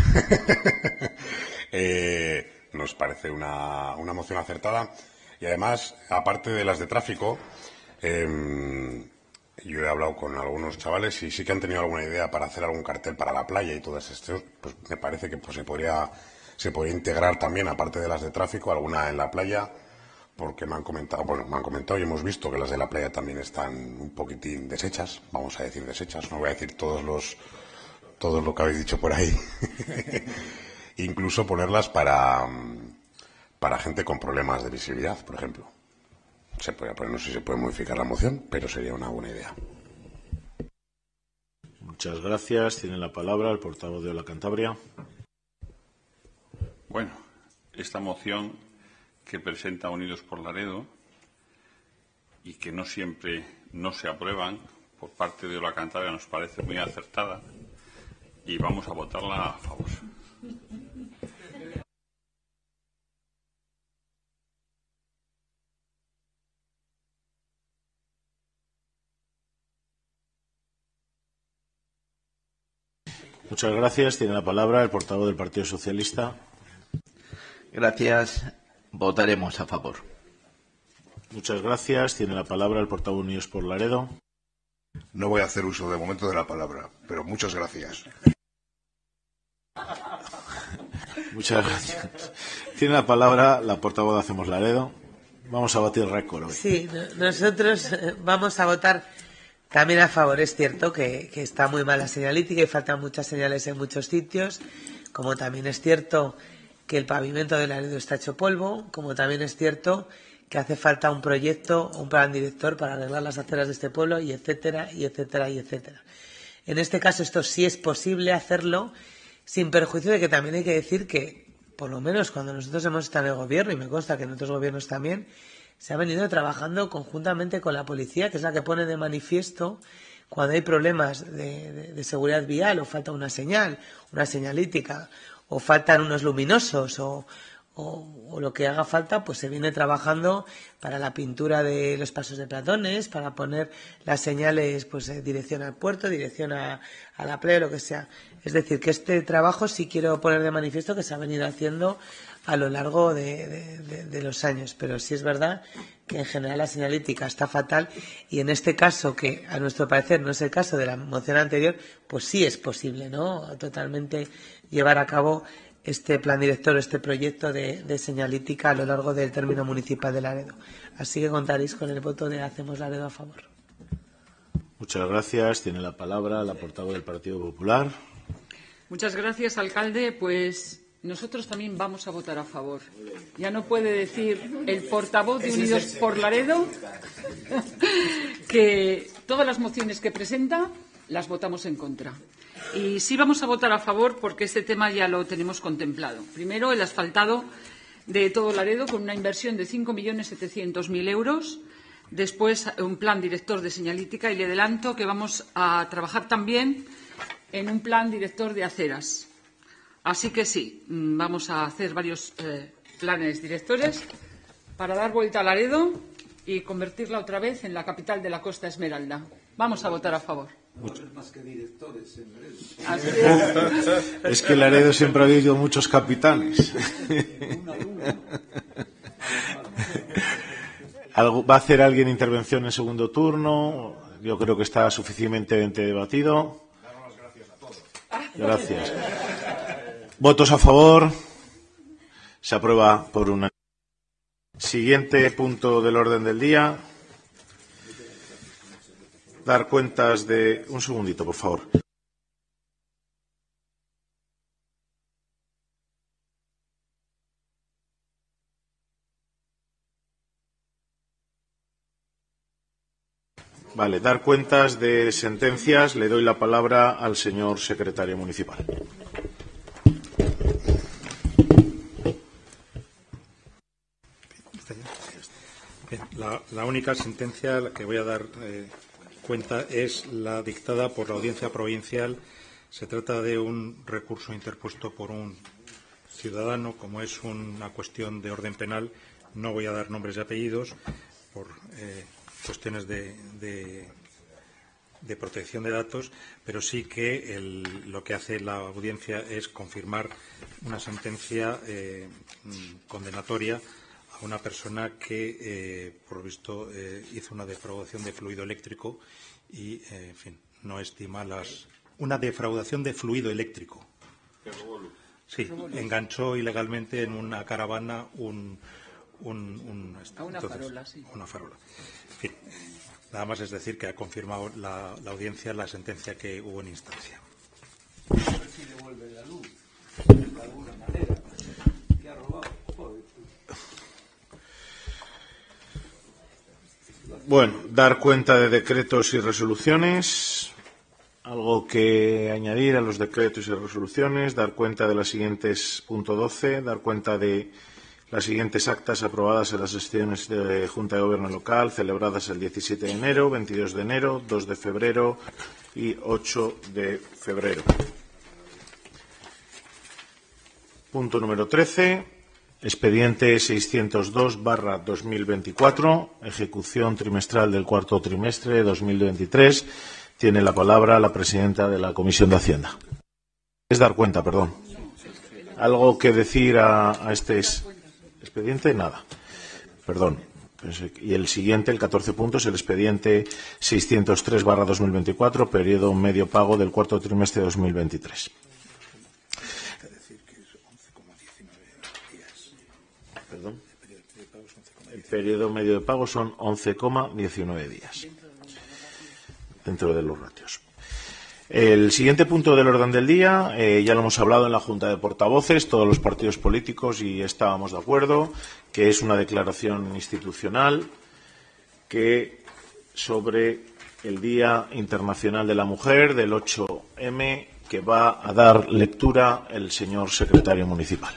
eh, nos parece una, una moción acertada y además, aparte de las de tráfico, eh, yo he hablado con algunos chavales y sí que han tenido alguna idea para hacer algún cartel para la playa y todas estas, pues me parece que pues, se podría se podría integrar también, aparte de las de tráfico, alguna en la playa, porque me han comentado, bueno, me han comentado y hemos visto que las de la playa también están un poquitín deshechas, vamos a decir deshechas, no voy a decir todos los todo lo que habéis dicho por ahí. Incluso ponerlas para para gente con problemas de visibilidad, por ejemplo. Se puede poner, no sé si se puede modificar la moción, pero sería una buena idea. Muchas gracias. Tiene la palabra el portavoz de la Cantabria. Bueno, esta moción que presenta Unidos por Laredo y que no siempre no se aprueban por parte de la Cantabria nos parece muy acertada y vamos a votarla a favor. Muchas gracias. Tiene la palabra el portavoz del Partido Socialista. Gracias. Votaremos a favor. Muchas gracias. Tiene la palabra el portavoz de Unidos por Laredo. No voy a hacer uso de momento de la palabra, pero muchas gracias. Muchas gracias. Tiene la palabra la portavoz de Hacemos Laredo. Vamos a batir récord hoy. Sí, nosotros vamos a votar también a favor. Es cierto que, que está muy mal la señalítica y faltan muchas señales en muchos sitios, como también es cierto que el pavimento de Laredo está hecho polvo, como también es cierto que hace falta un proyecto, un plan director para arreglar las aceras de este pueblo, y etcétera, y etcétera, y etcétera. En este caso, esto sí es posible hacerlo, sin perjuicio de que también hay que decir que, por lo menos cuando nosotros hemos estado en el gobierno, y me consta que en otros gobiernos también, se ha venido trabajando conjuntamente con la policía, que es la que pone de manifiesto cuando hay problemas de, de, de seguridad vial, o falta una señal, una señalítica, o faltan unos luminosos, o, o, o lo que haga falta, pues se viene trabajando para la pintura de los pasos de peatones, para poner las señales, pues eh, dirección al puerto, dirección a, a la playa, lo que sea. Es decir, que este trabajo sí quiero poner de manifiesto que se ha venido haciendo a lo largo de, de, de, de los años, pero sí es verdad que en general la señalítica está fatal, y en este caso, que a nuestro parecer no es el caso de la moción anterior, pues sí es posible, ¿no?, totalmente llevar a cabo este plan director, este proyecto de, de señalítica a lo largo del término municipal de Laredo. Así que contaréis con el voto de Hacemos Laredo a favor. Muchas gracias. Tiene la palabra la portavoz del Partido Popular. Muchas gracias, alcalde. Pues nosotros también vamos a votar a favor. Ya no puede decir el portavoz de Unidos por Laredo que todas las mociones que presenta las votamos en contra. Y sí vamos a votar a favor porque este tema ya lo tenemos contemplado. Primero, el asfaltado de todo Laredo con una inversión de cinco millones setecientos mil euros. Después, un plan director de señalítica, y le adelanto que vamos a trabajar también en un plan director de aceras. Así que sí, vamos a hacer varios eh, planes directores para dar vuelta a Laredo y convertirla otra vez en la capital de la Costa Esmeralda. Vamos a votar a favor. Mucho. Más que directores en Laredo. Así es. Es que Laredo siempre ha habido muchos capitanes. ¿Va a hacer alguien intervención en segundo turno? Yo creo que está suficientemente debatido. Gracias. ¿Votos a favor? Se aprueba por una. Siguiente punto del orden del día. Dar cuentas de. Un segundito, por favor. Vale, dar cuentas de sentencias. Le doy la palabra al señor secretario municipal. La, la única sentencia a la que voy a dar eh, cuenta es la dictada por la Audiencia Provincial. Se trata de un recurso interpuesto por un ciudadano. Como es una cuestión de orden penal, no voy a dar nombres y apellidos por eh, cuestiones de, de, de protección de datos, pero sí que el, lo que hace la audiencia es confirmar una sentencia eh, condenatoria a una persona que, eh, por visto, eh, hizo una defraudación de fluido eléctrico y, eh, en fin, no estima las... Una defraudación de fluido eléctrico. Sí, enganchó ilegalmente en una caravana un... un, un a una entonces, farola, sí. Una farola. En fin, nada más es decir que ha confirmado la, la audiencia la sentencia que hubo en instancia. A ver si devuelve la luz, de alguna manera, que ha robado. Joder. Bueno, dar cuenta de decretos y resoluciones. Algo que añadir a los decretos y resoluciones. Dar cuenta de las siguientes, punto doce, dar cuenta de las siguientes actas aprobadas en las sesiones de Junta de Gobierno Local celebradas el diecisiete de enero, veintidós de enero, dos de febrero y ocho de febrero. Punto número trece. Expediente seiscientos dos barra dos mil veinticuatro, ejecución trimestral del cuarto trimestre de dos mil veintitrés. Tiene la palabra la presidenta de la Comisión de Hacienda. Es dar cuenta, perdón. ¿Algo que decir a, a este expediente? Nada. Perdón. Y el siguiente, el catorce punto, es el expediente seiscientos tres barra dos mil veinticuatro, periodo medio pago del cuarto trimestre de dos mil veintitrés. Perdón. El periodo medio de pago son once coma diecinueve días dentro de los ratios. El siguiente punto del orden del día, eh, ya lo hemos hablado en la Junta de Portavoces, todos los partidos políticos, y estábamos de acuerdo, que es una declaración institucional que sobre el Día Internacional de la Mujer del ocho eme, que va a dar lectura el señor secretario municipal.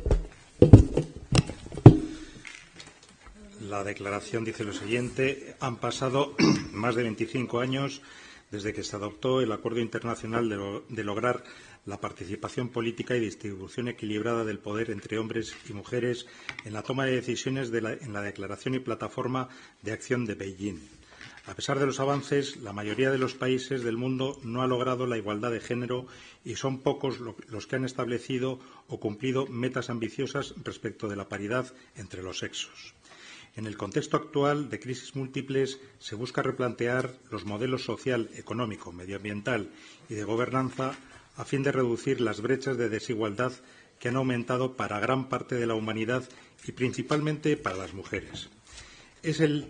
La declaración dice lo siguiente. Han pasado más de veinticinco años desde que se adoptó el Acuerdo Internacional de, lo, de lograr la participación política y distribución equilibrada del poder entre hombres y mujeres en la toma de decisiones de la, en la Declaración y Plataforma de Acción de Beijing. A pesar de los avances, la mayoría de los países del mundo no ha logrado la igualdad de género y son pocos los que han establecido o cumplido metas ambiciosas respecto de la paridad entre los sexos. En el contexto actual de crisis múltiples se busca replantear los modelos social, económico, medioambiental y de gobernanza a fin de reducir las brechas de desigualdad que han aumentado para gran parte de la humanidad y principalmente para las mujeres. Es el,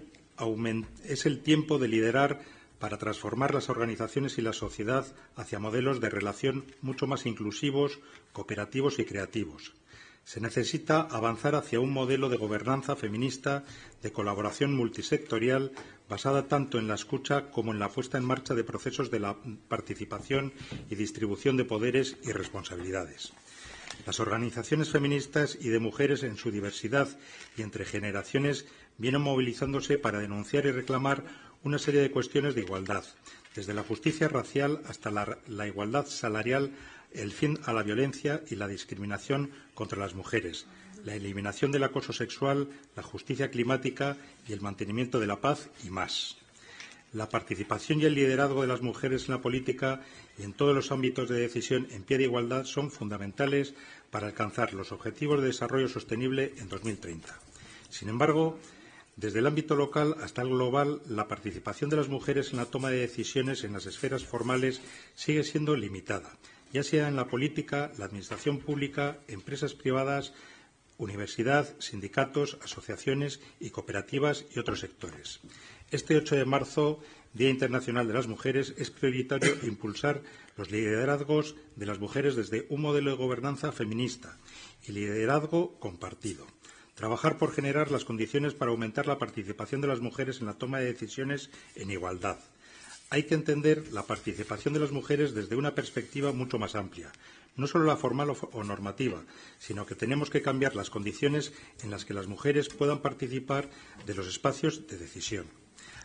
es el tiempo de liderar para transformar las organizaciones y la sociedad hacia modelos de relación mucho más inclusivos, cooperativos y creativos. Se necesita avanzar hacia un modelo de gobernanza feminista, de colaboración multisectorial, basada tanto en la escucha como en la puesta en marcha de procesos de la participación y distribución de poderes y responsabilidades. Las organizaciones feministas y de mujeres en su diversidad y entre generaciones vienen movilizándose para denunciar y reclamar una serie de cuestiones de igualdad, desde la justicia racial hasta la, la igualdad salarial, el fin a la violencia y la discriminación contra las mujeres, la eliminación del acoso sexual, la justicia climática y el mantenimiento de la paz y más. La participación y el liderazgo de las mujeres en la política y en todos los ámbitos de decisión en pie de igualdad son fundamentales para alcanzar los objetivos de desarrollo sostenible en dos mil treinta. Sin embargo, desde el ámbito local hasta el global, la participación de las mujeres en la toma de decisiones en las esferas formales sigue siendo limitada, ya sea en la política, la administración pública, empresas privadas, universidad, sindicatos, asociaciones y cooperativas y otros sectores. Este ocho de marzo, Día Internacional de las Mujeres, es prioritario impulsar los liderazgos de las mujeres desde un modelo de gobernanza feminista y liderazgo compartido. Trabajar por generar las condiciones para aumentar la participación de las mujeres en la toma de decisiones en igualdad. Hay que entender la participación de las mujeres desde una perspectiva mucho más amplia, no solo la formal o normativa, sino que tenemos que cambiar las condiciones en las que las mujeres puedan participar de los espacios de decisión.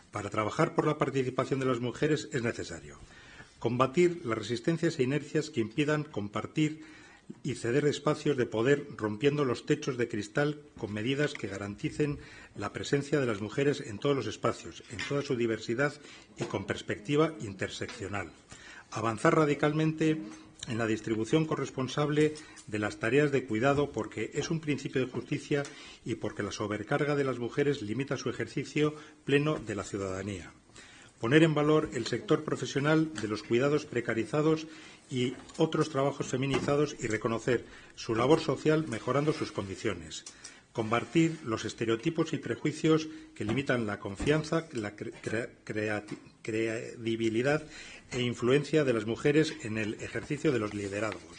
Para trabajar por la participación de las mujeres es necesario combatir las resistencias e inercias que impidan compartir y ceder espacios de poder, rompiendo los techos de cristal con medidas que garanticen la presencia de las mujeres en todos los espacios, en toda su diversidad y con perspectiva interseccional. Avanzar radicalmente en la distribución corresponsable de las tareas de cuidado, porque es un principio de justicia y porque la sobrecarga de las mujeres limita su ejercicio pleno de la ciudadanía. Poner en valor el sector profesional de los cuidados precarizados y otros trabajos feminizados y reconocer su labor social mejorando sus condiciones. Combatir los estereotipos y prejuicios que limitan la confianza, la cre crea credibilidad e influencia de las mujeres en el ejercicio de los liderazgos.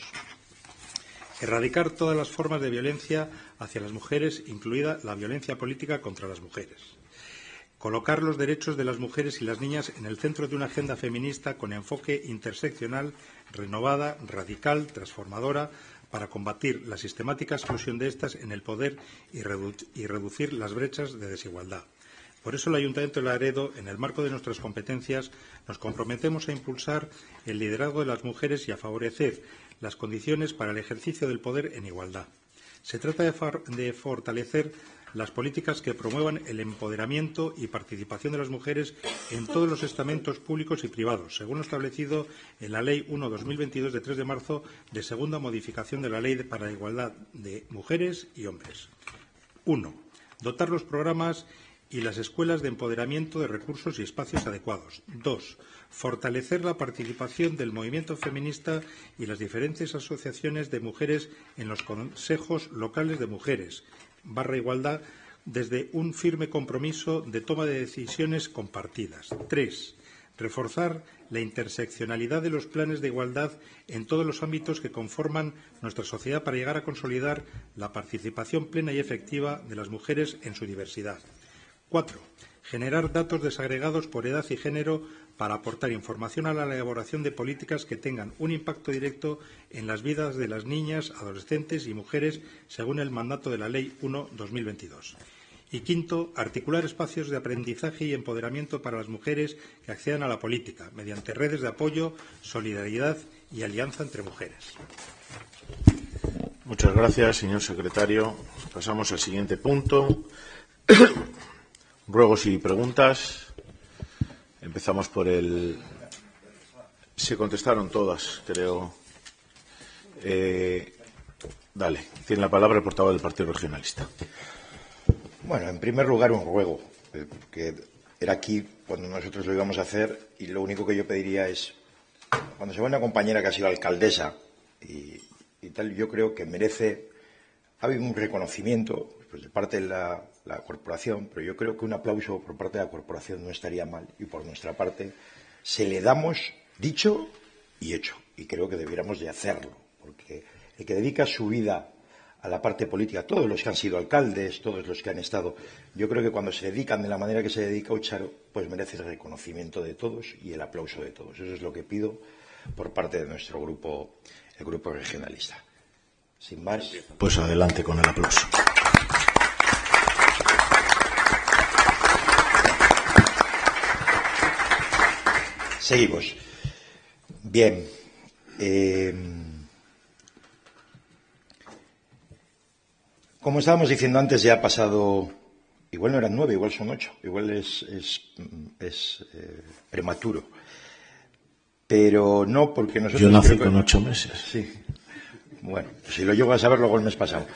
Erradicar todas las formas de violencia hacia las mujeres, incluida la violencia política contra las mujeres. Colocar los derechos de las mujeres y las niñas en el centro de una agenda feminista con enfoque interseccional, renovada, radical, transformadora, para combatir la sistemática exclusión de éstas en el poder y, redu y reducir las brechas de desigualdad. Por eso, el Ayuntamiento de Laredo, en el marco de nuestras competencias, nos comprometemos a impulsar el liderazgo de las mujeres y a favorecer las condiciones para el ejercicio del poder en igualdad. Se trata de, de fortalecer las políticas que promuevan el empoderamiento y participación de las mujeres en todos los estamentos públicos y privados, según lo establecido en la Ley uno barra dos mil veintidós de tres de marzo de segunda modificación de la Ley para la Igualdad de Mujeres y Hombres. Uno. Dotar los programas y las escuelas de empoderamiento de recursos y espacios adecuados. Dos. Fortalecer la participación del movimiento feminista y las diferentes asociaciones de mujeres en los consejos locales de mujeres barra igualdad desde un firme compromiso de toma de decisiones compartidas. Tres. Reforzar la interseccionalidad de los planes de igualdad en todos los ámbitos que conforman nuestra sociedad para llegar a consolidar la participación plena y efectiva de las mujeres en su diversidad. Cuatro. Generar datos desagregados por edad y género para aportar información a la elaboración de políticas que tengan un impacto directo en las vidas de las niñas, adolescentes y mujeres, según el mandato de la Ley uno barra dos mil veintidós. Y quinto, articular espacios de aprendizaje y empoderamiento para las mujeres que accedan a la política, mediante redes de apoyo, solidaridad y alianza entre mujeres. Muchas gracias, señor secretario. Pasamos al siguiente punto. Ruegos y preguntas. Empezamos por el... Se contestaron todas, creo. Eh, dale, tiene la palabra el portavoz del Partido Regionalista. Bueno, en primer lugar, un ruego, eh, que era aquí cuando nosotros lo íbamos a hacer, y lo único que yo pediría es, cuando se va una compañera que ha sido alcaldesa y, y tal, yo creo que merece, ha habido un reconocimiento pues, de parte de la, la corporación, pero yo creo que un aplauso por parte de la corporación no estaría mal, y por nuestra parte se le damos dicho y hecho, y creo que debiéramos de hacerlo, porque el que dedica su vida a la parte política, todos los que han sido alcaldes, todos los que han estado, yo creo que cuando se dedican de la manera que se dedica Ucharo, pues merece el reconocimiento de todos y el aplauso de todos. Eso es lo que pido por parte de nuestro grupo, el grupo regionalista. Sin más. Pues adelante con el aplauso. Seguimos. Bien. Eh, Como estábamos diciendo antes, ya ha pasado, igual no eran nueve, igual son ocho, igual es, es, es eh, prematuro. Pero no porque nosotros... Yo nací que... con ocho meses. Sí. Bueno, si lo llego a saber luego el mes pasado.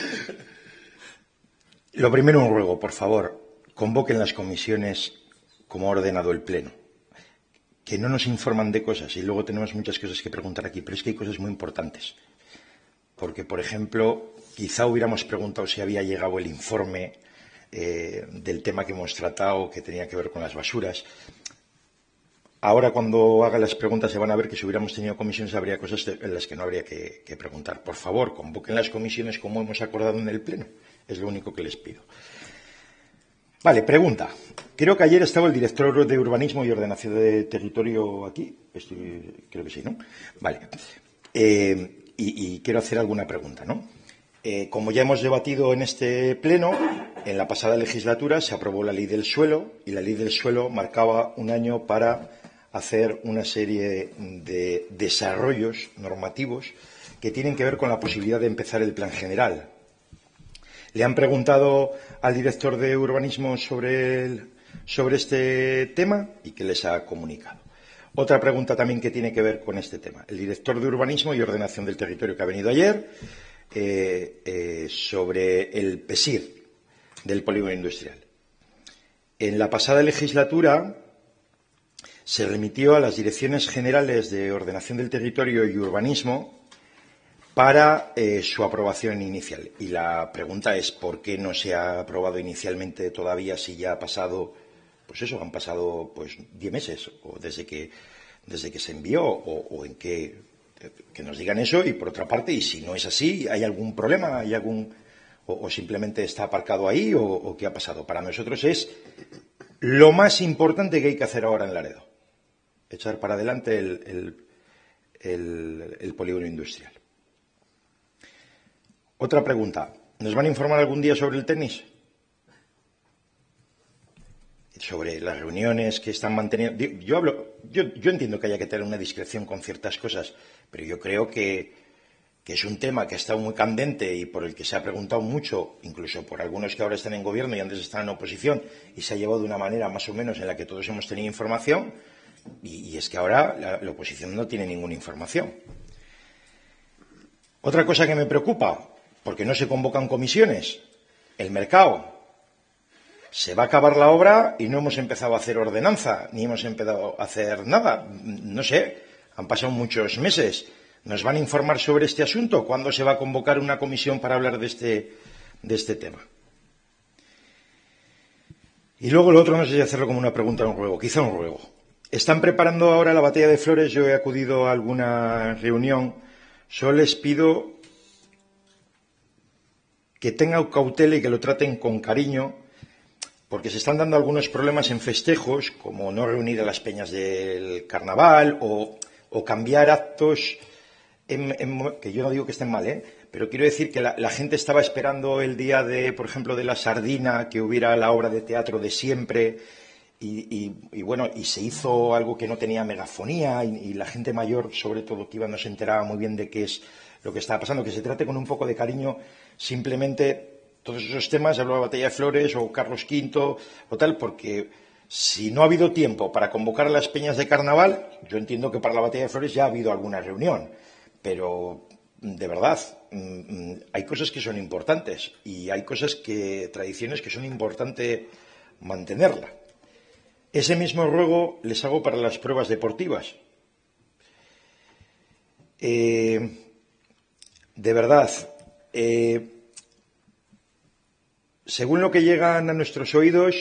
Lo primero, un ruego, por favor, convoquen las comisiones como ha ordenado el Pleno. Que no nos informan de cosas y luego tenemos muchas cosas que preguntar aquí, pero es que hay cosas muy importantes. Porque, por ejemplo, quizá hubiéramos preguntado si había llegado el informe eh, del tema que hemos tratado, que tenía que ver con las basuras. Ahora, cuando haga las preguntas, se van a ver que si hubiéramos tenido comisiones habría cosas en las que no habría que, que preguntar. Por favor, convoquen las comisiones como hemos acordado en el Pleno. Es lo único que les pido. Vale, pregunta. Creo que ayer estaba el director de Urbanismo y Ordenación de Territorio aquí. Estoy, creo que sí, ¿no? Vale. Eh, Y, y quiero hacer alguna pregunta, ¿no? Eh, como ya hemos debatido en este pleno, en la pasada legislatura se aprobó la Ley del Suelo y la Ley del Suelo marcaba un año para hacer una serie de desarrollos normativos que tienen que ver con la posibilidad de empezar el plan general. Le han preguntado al director de urbanismo sobre, el, sobre este tema y que les ha comunicado. Otra pregunta también que tiene que ver con este tema. El director de urbanismo y ordenación del territorio que ha venido ayer eh, eh, sobre el P S I R del polígono industrial. En la pasada legislatura se remitió a las direcciones generales de ordenación del territorio y urbanismo para eh, su aprobación inicial. Y la pregunta es ¿por qué no se ha aprobado inicialmente todavía si ya ha pasado, pues eso, han pasado pues diez meses o desde que desde que se envió o, o en qué, que nos digan eso? Y por otra parte, y si no es así, ¿hay algún problema? ¿Hay algún o, o simplemente está aparcado ahí o, o qué ha pasado? Para nosotros es lo más importante que hay que hacer ahora en Laredo, echar para adelante el, el, el, el polígono industrial. Otra pregunta. ¿Nos van a informar algún día sobre el tenis? Sobre las reuniones que están manteniendo. Yo hablo, yo, yo entiendo que haya que tener una discreción con ciertas cosas, pero yo creo que, que es un tema que ha estado muy candente y por el que se ha preguntado mucho, incluso por algunos que ahora están en gobierno y antes estaban en oposición, y se ha llevado de una manera más o menos en la que todos hemos tenido información, y, y es que ahora la, la oposición no tiene ninguna información. Otra cosa que me preocupa, porque no se convocan comisiones, el mercado. Se va a acabar la obra y no hemos empezado a hacer ordenanza, ni hemos empezado a hacer nada. No sé, han pasado muchos meses. ¿Nos van a informar sobre este asunto? ¿Cuándo se va a convocar una comisión para hablar de este, de este tema? Y luego lo otro, no sé si hacerlo como una pregunta o un ruego, quizá un ruego. Están preparando ahora la batalla de flores, yo he acudido a alguna reunión. Solo les pido que tengan cautela y que lo traten con cariño, porque se están dando algunos problemas en festejos, como no reunir a las peñas del carnaval o, o cambiar actos, en, en, que yo no digo que estén mal, ¿eh? Pero quiero decir que la, la gente estaba esperando el día de, por ejemplo, de la sardina, que hubiera la obra de teatro de siempre, y, y, y bueno, y se hizo algo que no tenía megafonía, y, y la gente mayor, sobre todo, que iba, no se enteraba muy bien de qué es lo que estaba pasando, que se trate con un poco de cariño, simplemente todos esos temas, hablo de la batalla de flores o Carlos quinto o tal, porque si no ha habido tiempo para convocar a las peñas de carnaval, yo entiendo que para la batalla de flores ya ha habido alguna reunión, pero de verdad, hay cosas que son importantes y hay cosas que, tradiciones que son importantes mantenerla. Ese mismo ruego les hago para las pruebas deportivas. Eh, de verdad, eh, según lo que llegan a nuestros oídos,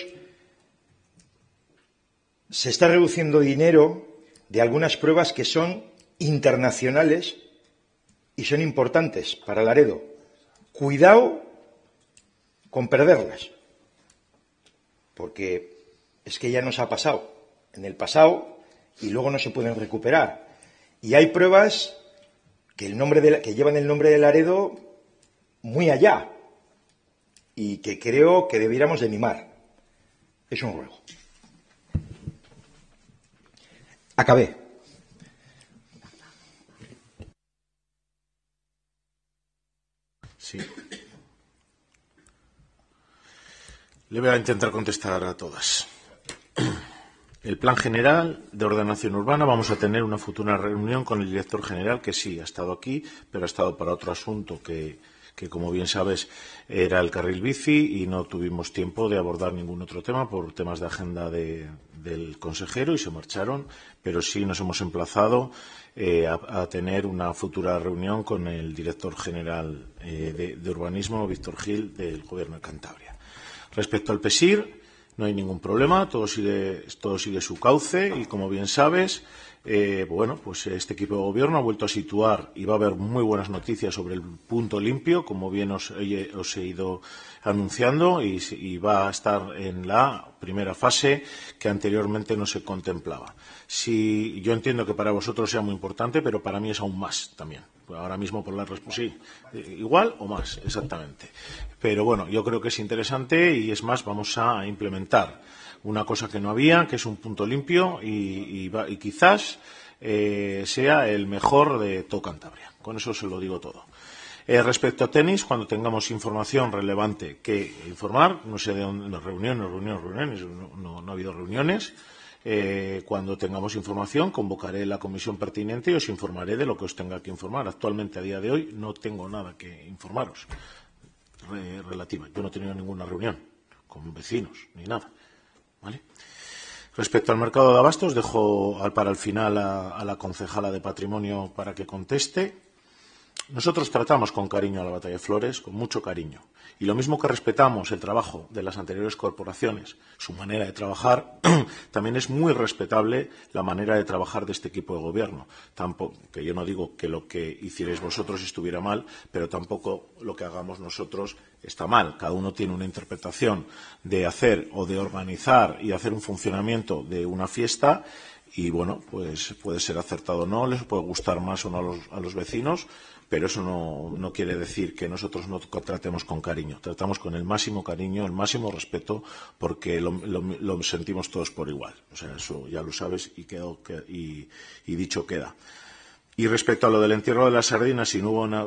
se está reduciendo dinero de algunas pruebas que son internacionales y son importantes para Laredo. Cuidado con perderlas, porque es que ya nos ha pasado en el pasado y luego no se pueden recuperar. Y hay pruebas que, el nombre de, que llevan el nombre de Laredo muy allá y que creo que debiéramos de mimar. Es un ruego. Acabé. Sí. Le voy a intentar contestar a todas. El plan general de ordenación urbana, vamos a tener una futura reunión con el director general, que sí, ha estado aquí, pero ha estado para otro asunto que, que como bien sabes, era el carril bici y no tuvimos tiempo de abordar ningún otro tema por temas de agenda de, del consejero y se marcharon, pero sí nos hemos emplazado eh, a, a tener una futura reunión con el director general eh, de, de urbanismo, Víctor Gil, del Gobierno de Cantabria. Respecto al P S I R, no hay ningún problema, todo sigue, todo sigue su cauce y, como bien sabes, eh, bueno, pues este equipo de gobierno ha vuelto a situar y va a haber muy buenas noticias sobre el punto limpio, como bien os, os he ido anunciando, y, y va a estar en la primera fase que anteriormente no se contemplaba. Si, yo entiendo que para vosotros sea muy importante, pero para mí es aún más también. Pues ahora mismo por la respuesta, sí, igual o más, exactamente. Pero bueno, yo creo que es interesante y es más, vamos a implementar una cosa que no había, que es un punto limpio y, y, va, y quizás eh, sea el mejor de todo Cantabria. Con eso se lo digo todo. Eh, respecto a tenis, cuando tengamos información relevante que informar, no sé de dónde, reuniones, reuniones, reuniones, no, no, no ha habido reuniones. Eh, cuando tengamos información, convocaré la comisión pertinente y os informaré de lo que os tenga que informar. Actualmente, a día de hoy, no tengo nada que informaros re relativa. Yo no he tenido ninguna reunión con vecinos ni nada. ¿Vale? Respecto al mercado de abastos, dejo al, para el final a, a la concejala de Patrimonio para que conteste. Nosotros tratamos con cariño a la Batalla de Flores, con mucho cariño. Y lo mismo que respetamos el trabajo de las anteriores corporaciones, su manera de trabajar, también es muy respetable la manera de trabajar de este equipo de gobierno. Tampoco, que yo no digo que lo que hicierais vosotros estuviera mal, pero tampoco lo que hagamos nosotros está mal. Cada uno tiene una interpretación de hacer o de organizar y hacer un funcionamiento de una fiesta. Y bueno, pues puede ser acertado o no, les puede gustar más o no a los, a los vecinos, pero eso no, no quiere decir que nosotros no tratemos con cariño. Tratamos con el máximo cariño, el máximo respeto, porque lo, lo, lo sentimos todos por igual. O sea, eso ya lo sabes y, quedó, y, y dicho queda. Y respecto a lo del entierro de las sardinas, si no hubo una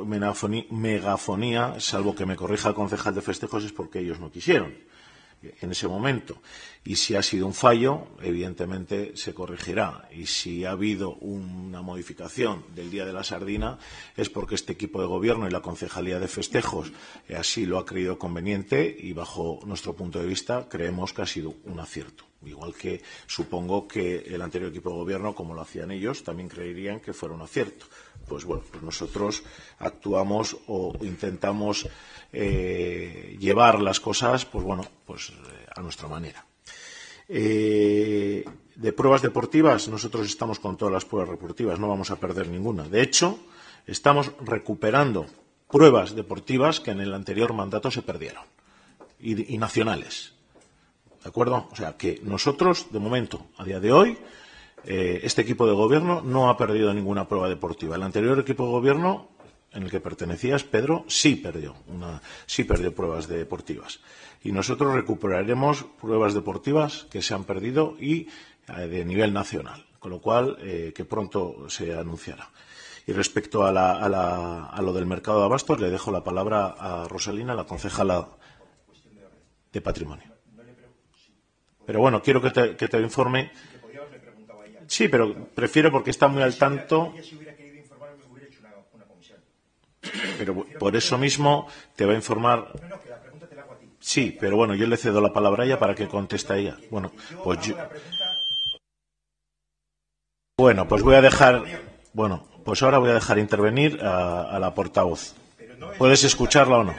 megafonía, salvo que me corrija el concejal de festejos, es porque ellos no quisieron en ese momento. Y si ha sido un fallo, evidentemente se corregirá. Y si ha habido una modificación del Día de la Sardina, es porque este equipo de gobierno y la Concejalía de Festejos así lo ha creído conveniente y, bajo nuestro punto de vista, creemos que ha sido un acierto. Igual que supongo que el anterior equipo de gobierno, como lo hacían ellos, también creerían que fuera un acierto. Pues bueno, pues nosotros actuamos o intentamos eh, llevar las cosas, pues bueno, pues eh, a nuestra manera. Eh, de pruebas deportivas, nosotros estamos con todas las pruebas deportivas, no vamos a perder ninguna. De hecho, estamos recuperando pruebas deportivas que en el anterior mandato se perdieron, y, y nacionales. ¿De acuerdo? O sea, que nosotros, de momento, a día de hoy, eh, este equipo de gobierno no ha perdido ninguna prueba deportiva. El anterior equipo de gobierno, en el que pertenecías, Pedro, sí perdió, una, sí perdió pruebas deportivas. Y nosotros recuperaremos pruebas deportivas que se han perdido y eh, de nivel nacional, con lo cual, eh, que pronto se anunciará. Y respecto a, la, a, la, a lo del mercado de abastos, le dejo la palabra a Rosalina, la concejala de Patrimonio. Pero bueno, quiero que te, que te informe. Sí, pero prefiero porque está muy al tanto. Pero por eso mismo te va a informar. Sí, pero bueno, yo le cedo la palabra a ella para que conteste a ella. Bueno, pues yo. Bueno, pues voy a dejar. Bueno, pues ahora voy a dejar intervenir a, a la portavoz. ¿Puedes escucharla o no?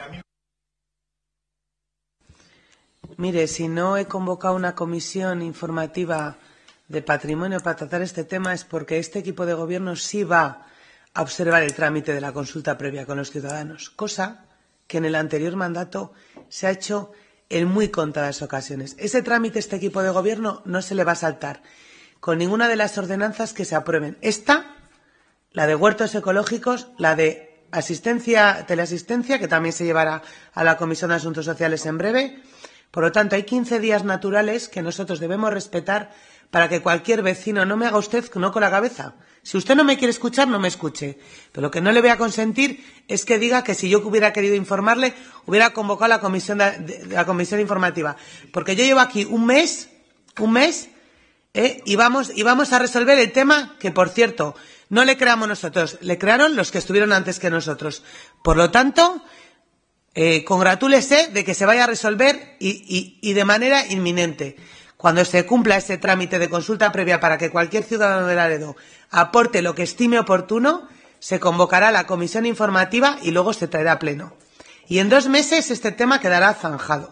Mire, si no he convocado una comisión informativa de patrimonio para tratar este tema es porque este equipo de gobierno sí va a observar el trámite de la consulta previa con los ciudadanos, cosa que en el anterior mandato se ha hecho en muy contadas ocasiones. Ese trámite, este equipo de gobierno, no se le va a saltar con ninguna de las ordenanzas que se aprueben. Esta, la de huertos ecológicos, la de asistencia, teleasistencia, que también se llevará a la Comisión de Asuntos Sociales en breve. Por lo tanto, hay quince días naturales que nosotros debemos respetar para que cualquier vecino, no me haga usted no con la cabeza. Si usted no me quiere escuchar, no me escuche. Pero lo que no le voy a consentir es que diga que si yo hubiera querido informarle, hubiera convocado a la comisión, de, de, de la comisión informativa. Porque yo llevo aquí un mes, un mes, eh, y, vamos, y vamos a resolver el tema que, por cierto, no le creamos nosotros, le crearon los que estuvieron antes que nosotros. Por lo tanto, Eh, congratúlese de que se vaya a resolver y, y, y de manera inminente. Cuando se cumpla ese trámite de consulta previa para que cualquier ciudadano de Laredo aporte lo que estime oportuno, se convocará la comisión informativa y luego se traerá a pleno. Y en dos meses este tema quedará zanjado.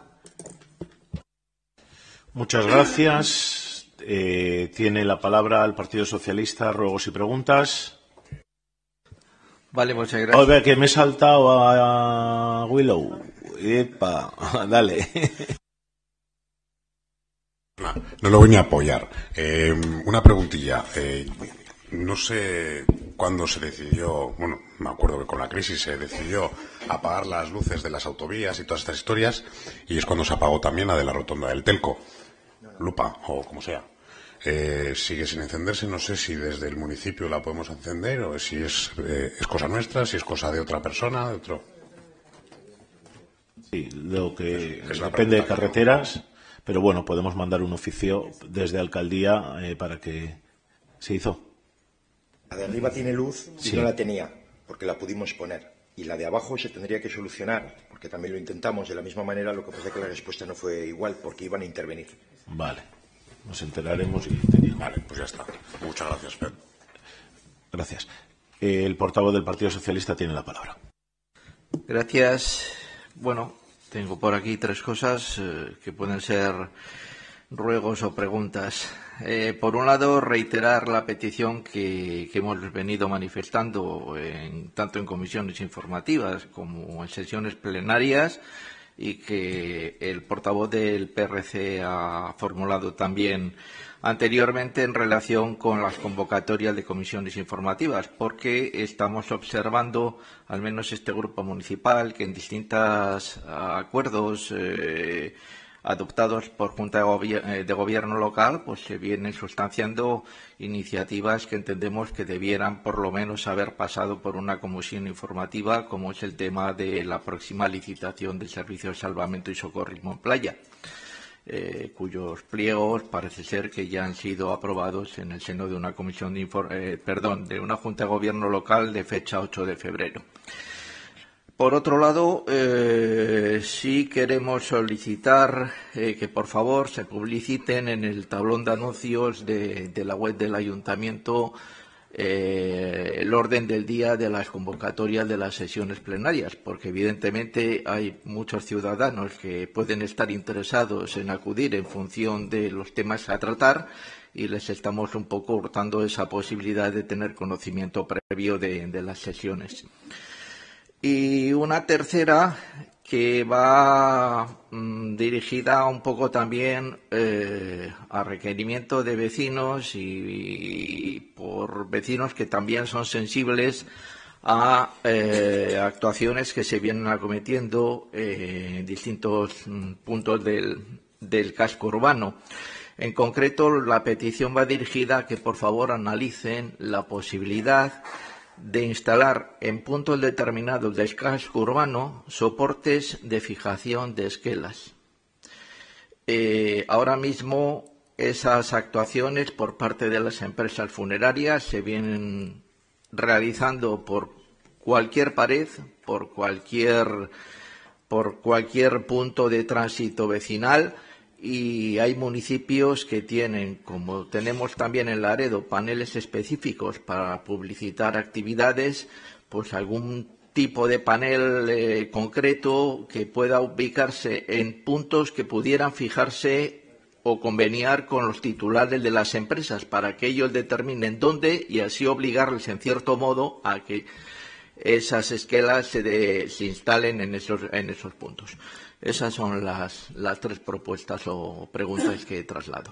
Muchas gracias. Eh, tiene la palabra el Partido Socialista. Ruegos y preguntas. Vale, muchas gracias. Oye, que me he saltado a Willow. Epa, dale. No, no lo voy ni a apoyar. Eh, una preguntilla. Eh, no sé cuando se decidió, bueno, me acuerdo que con la crisis se decidió apagar las luces de las autovías y todas estas historias, y es cuando se apagó también la de la rotonda del Telco, Lupa, o como sea. Eh, sigue sin encenderse, no sé si desde el municipio la podemos encender o si es, eh, es cosa nuestra, si es cosa de otra persona, de otro. Sí, lo que Es, es depende de carreteras, pero bueno, podemos mandar un oficio desde alcaldía eh, para que se hizo. La de arriba tiene luz y Sí. no la tenía, porque la pudimos poner. Y la de abajo se tendría que solucionar, porque también lo intentamos de la misma manera, lo que pasa es que la respuesta no fue igual, porque iban a intervenir. Vale, nos enteraremos y te digo. Vale, pues ya está. Muchas gracias, Pedro. Gracias. Eh, el portavoz del Partido Socialista tiene la palabra. Gracias. Bueno, tengo por aquí tres cosas eh, que pueden ser ruegos o preguntas. Eh, por un lado, reiterar la petición que, que hemos venido manifestando en, tanto en comisiones informativas como en sesiones plenarias y que el portavoz del P R C ha formulado también anteriormente en relación con las convocatorias de comisiones informativas, porque estamos observando, al menos este grupo municipal, que en distintos acuerdos eh, adoptados por Junta de, Gobier- de Gobierno local, pues se vienen sustanciando iniciativas que entendemos que debieran por lo menos haber pasado por una comisión informativa, como es el tema de la próxima licitación del servicio de salvamento y socorrismo en playa. Eh, cuyos pliegos parece ser que ya han sido aprobados en el seno de una comisión de infor- eh, perdón, de una Junta de Gobierno local de fecha ocho de febrero. Por otro lado, eh, sí queremos solicitar eh, que por favor se publiciten en el tablón de anuncios de, de la web del Ayuntamiento Eh, el orden del día de las convocatorias de las sesiones plenarias, porque evidentemente hay muchos ciudadanos que pueden estar interesados en acudir en función de los temas a tratar y les estamos un poco hurtando esa posibilidad de tener conocimiento previo de, de las sesiones. Y una tercera que va mmm, dirigida un poco también eh, a requerimiento de vecinos y, y por vecinos que también son sensibles a eh, actuaciones que se vienen acometiendo eh, en distintos mm, puntos del, del casco urbano. En concreto, la petición va dirigida a que por favor analicen la posibilidad de instalar en puntos determinados del casco urbano soportes de fijación de esquelas. Eh, ahora mismo esas actuaciones por parte de las empresas funerarias se vienen realizando por cualquier pared, por cualquier, por cualquier punto de tránsito vecinal. Y hay municipios que tienen, como tenemos también en Laredo, paneles específicos para publicitar actividades, pues algún tipo de panel eh, concreto que pueda ubicarse en puntos que pudieran fijarse o conveniar con los titulares de las empresas para que ellos determinen dónde y así obligarles en cierto modo a que esas esquelas se, de, se instalen en esos, en esos puntos. Esas son las, las tres propuestas o preguntas que traslado.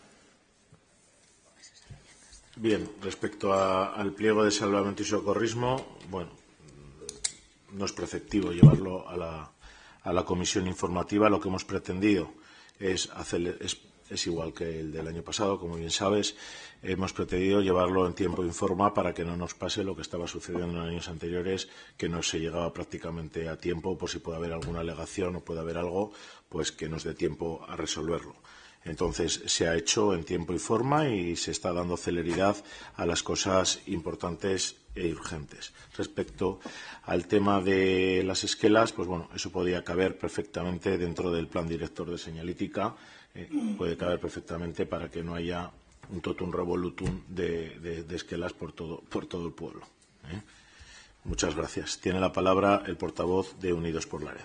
Bien, respecto a, al pliego de salvamento y socorrismo, bueno, no es preceptivo llevarlo a la, a la comisión informativa. Lo que hemos pretendido es, hacer, es, es igual que el del año pasado, como bien sabes. Hemos pretendido llevarlo en tiempo y forma para que no nos pase lo que estaba sucediendo en años anteriores, que no se llegaba prácticamente a tiempo, por si puede haber alguna alegación o puede haber algo, pues que nos dé tiempo a resolverlo. Entonces, se ha hecho en tiempo y forma y se está dando celeridad a las cosas importantes e urgentes. Respecto al tema de las esquelas, pues bueno, eso podría caber perfectamente dentro del plan director de señalítica, eh, puede caber perfectamente para que no haya un totum revolutum de, de, de esquelas por todo, por todo el pueblo. ¿eh? Muchas gracias. Tiene la palabra el portavoz de Unidos por Laredo.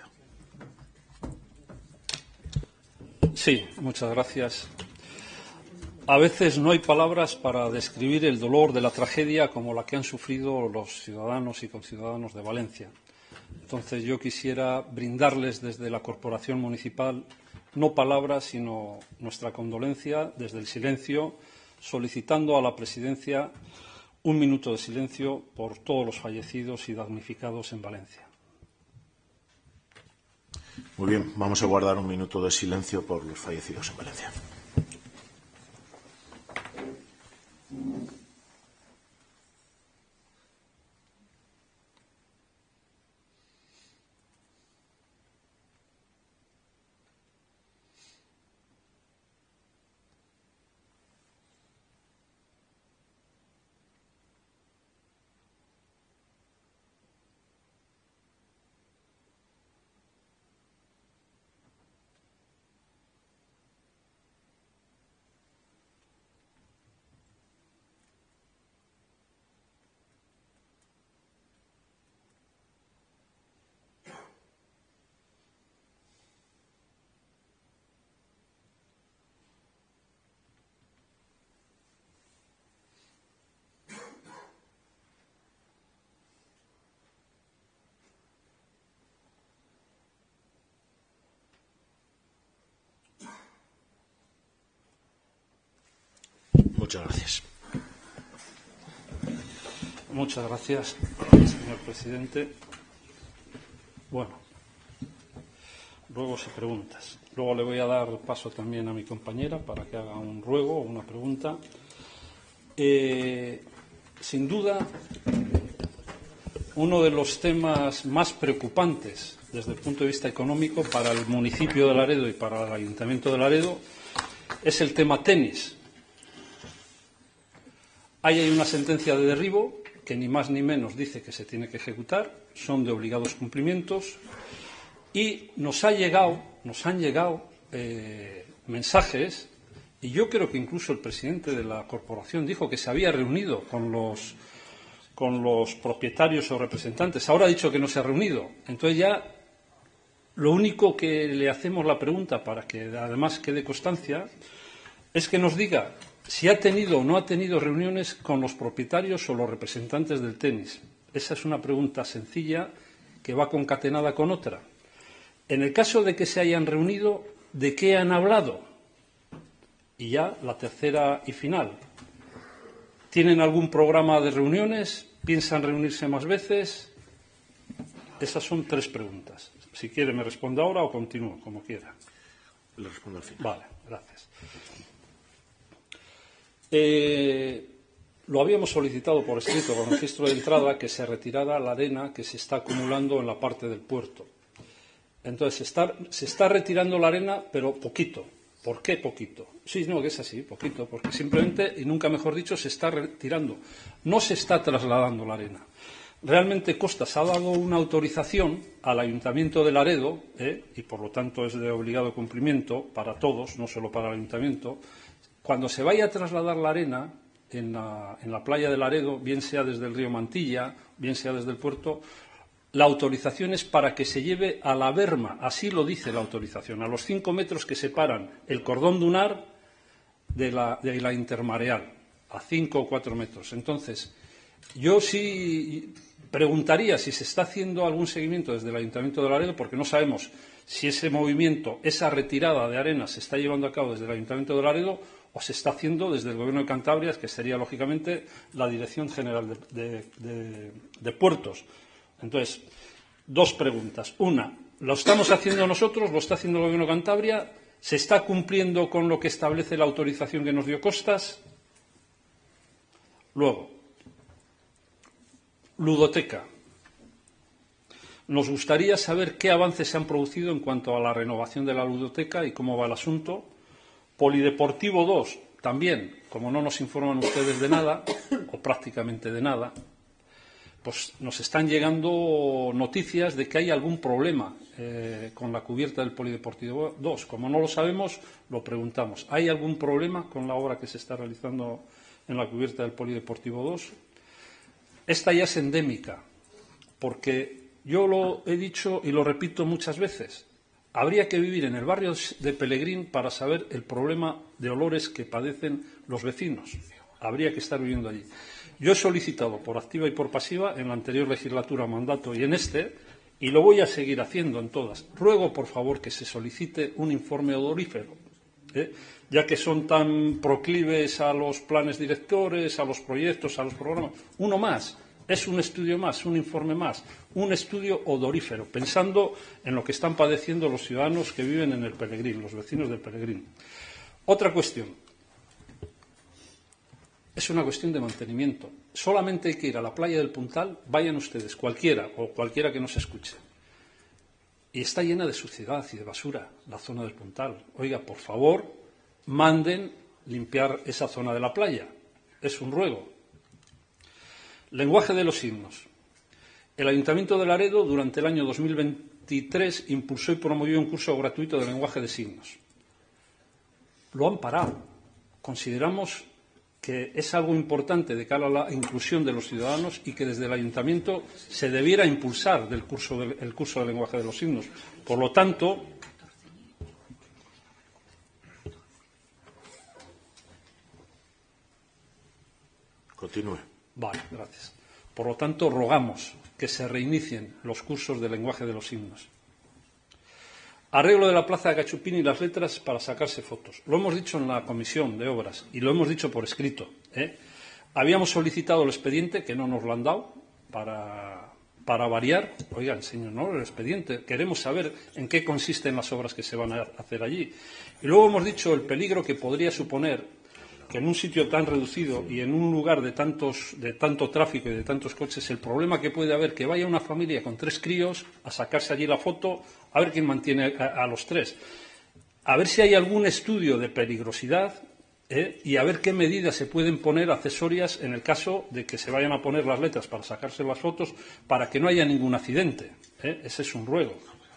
Sí, muchas gracias. A veces no hay palabras para describir el dolor de la tragedia como la que han sufrido los ciudadanos y conciudadanos de Valencia. Entonces yo quisiera brindarles desde la Corporación Municipal no palabras, sino nuestra condolencia desde el silencio, solicitando a la Presidencia un minuto de silencio por todos los fallecidos y damnificados en Valencia. Muy bien, vamos a guardar un minuto de silencio por los fallecidos en Valencia. Muchas gracias. Muchas gracias, señor presidente. Bueno, ruegos y preguntas. Luego le voy a dar paso también a mi compañera para que haga un ruego o una pregunta. Eh, sin duda, uno de los temas más preocupantes desde el punto de vista económico para el municipio de Laredo y para el Ayuntamiento de Laredo es el tema tenis. Ahí hay una sentencia de derribo que ni más ni menos dice que se tiene que ejecutar, son de obligados cumplimientos y nos ha llegado, nos han llegado eh, mensajes y yo creo que incluso el presidente de la corporación dijo que se había reunido con los, con los propietarios o representantes. Ahora ha dicho que no se ha reunido. Entonces ya lo único que le hacemos la pregunta para que además quede constancia es que nos diga si ha tenido o no ha tenido reuniones con los propietarios o los representantes del tenis. Esa es una pregunta sencilla que va concatenada con otra. En el caso de que se hayan reunido, ¿de qué han hablado? Y ya la tercera y final. ¿Tienen algún programa de reuniones? ¿Piensan reunirse más veces? Esas son tres preguntas. Si quiere me responde ahora o continúo, como quiera. Le respondo al final. Vale, gracias. Eh, lo habíamos solicitado por escrito con registro de entrada que se retirara la arena que se está acumulando en la parte del puerto. Entonces, se está, se está retirando la arena, pero poquito. ¿Por qué poquito? Sí, no, que es así, poquito, porque simplemente, y nunca mejor dicho, se está retirando. No se está trasladando la arena. Realmente Costas ha dado una autorización al Ayuntamiento de Laredo, ¿eh? y por lo tanto es de obligado cumplimiento para todos, no solo para el Ayuntamiento. Cuando se vaya a trasladar la arena en la, en la playa de Laredo, bien sea desde el río Mantilla, bien sea desde el puerto, la autorización es para que se lleve a la berma, así lo dice la autorización, a los cinco metros que separan el cordón dunar de la, de la intermareal, a cinco o cuatro metros. Entonces, yo sí preguntaría si se está haciendo algún seguimiento desde el Ayuntamiento de Laredo, porque no sabemos si ese movimiento, esa retirada de arena se está llevando a cabo desde el Ayuntamiento de Laredo o se está haciendo desde el Gobierno de Cantabria, que sería, lógicamente, la Dirección General de, de, de, de Puertos. Entonces, dos preguntas. Una, ¿lo estamos haciendo nosotros? ¿Lo está haciendo el Gobierno de Cantabria? ¿Se está cumpliendo con lo que establece la autorización que nos dio Costas? Luego, ludoteca. Nos gustaría saber qué avances se han producido en cuanto a la renovación de la ludoteca y cómo va el asunto. Polideportivo dos, también, como no nos informan ustedes de nada, o prácticamente de nada, pues nos están llegando noticias de que hay algún problema eh, con la cubierta del Polideportivo dos. Como no lo sabemos, lo preguntamos. ¿Hay algún problema con la obra que se está realizando en la cubierta del Polideportivo dos? Esta ya es endémica, porque yo lo he dicho y lo repito muchas veces. Habría que vivir en el barrio de Pelegrín para saber el problema de olores que padecen los vecinos. Habría que estar viviendo allí. Yo he solicitado por activa y por pasiva en la anterior legislatura, mandato y en este, y lo voy a seguir haciendo en todas. Ruego, por favor, que se solicite un informe odorífero. ¿eh? Ya que son tan proclives a los planes directores, a los proyectos, a los programas. Uno más, es un estudio más, un informe más, un estudio odorífero, pensando en lo que están padeciendo los ciudadanos que viven en el Pelegrín, los vecinos del Pelegrín. Otra cuestión. Es una cuestión de mantenimiento. Solamente hay que ir a la playa del Puntal, vayan ustedes, cualquiera, o cualquiera que nos escuche. Y está llena de suciedad y de basura, la zona del Puntal. Oiga, por favor, manden limpiar esa zona de la playa. Es un ruego. Lenguaje de los signos. El Ayuntamiento de Laredo, durante el año dos mil veintitrés, impulsó y promovió un curso gratuito de lenguaje de signos. Lo han parado. Consideramos que es algo importante de cara a la inclusión de los ciudadanos y que desde el Ayuntamiento se debiera impulsar del curso de, el curso de lenguaje de los signos. Por lo tanto, continúe. Vale, gracias. Por lo tanto, rogamos que se reinicien los cursos de lenguaje de los signos. Arreglo de la plaza de Cachupín y las letras para sacarse fotos. Lo hemos dicho en la comisión de obras y lo hemos dicho por escrito, ¿eh? Habíamos solicitado el expediente, que no nos lo han dado, para, para variar. Oigan, señor, no el expediente. Queremos saber en qué consisten las obras que se van a hacer allí. Y luego hemos dicho el peligro que podría suponer que en un sitio tan reducido y en un lugar de tantos de tanto tráfico y de tantos coches, el problema que puede haber que vaya una familia con tres críos a sacarse allí la foto, a ver quién mantiene a, a los tres, a ver si hay algún estudio de peligrosidad, ¿eh? Y a ver qué medidas se pueden poner accesorias en el caso de que se vayan a poner las letras para sacarse las fotos, para que no haya ningún accidente, ¿eh? Ese es un ruego.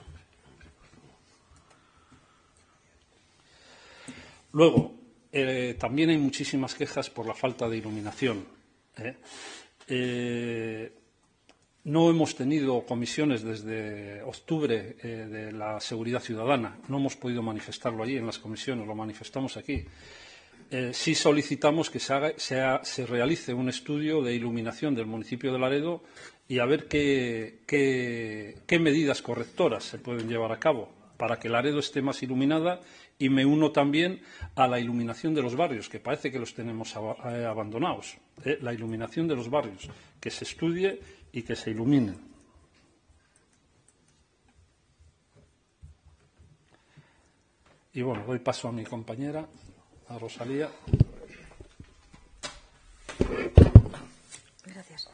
Luego, Eh, también hay muchísimas quejas por la falta de iluminación. ¿eh? Eh, no hemos tenido comisiones desde octubre eh, de la seguridad ciudadana. No hemos podido manifestarlo allí en las comisiones, lo manifestamos aquí. Eh, sí solicitamos que se, haga, se, ha, se realice un estudio de iluminación del municipio de Laredo y a ver qué, qué, qué medidas correctoras se pueden llevar a cabo para que Laredo esté más iluminada. Y me uno también a la iluminación de los barrios, que parece que los tenemos ab eh, abandonados. ¿eh? La iluminación de los barrios, que se estudie y que se iluminen. Y bueno, doy paso a mi compañera, a Rosalía. Gracias.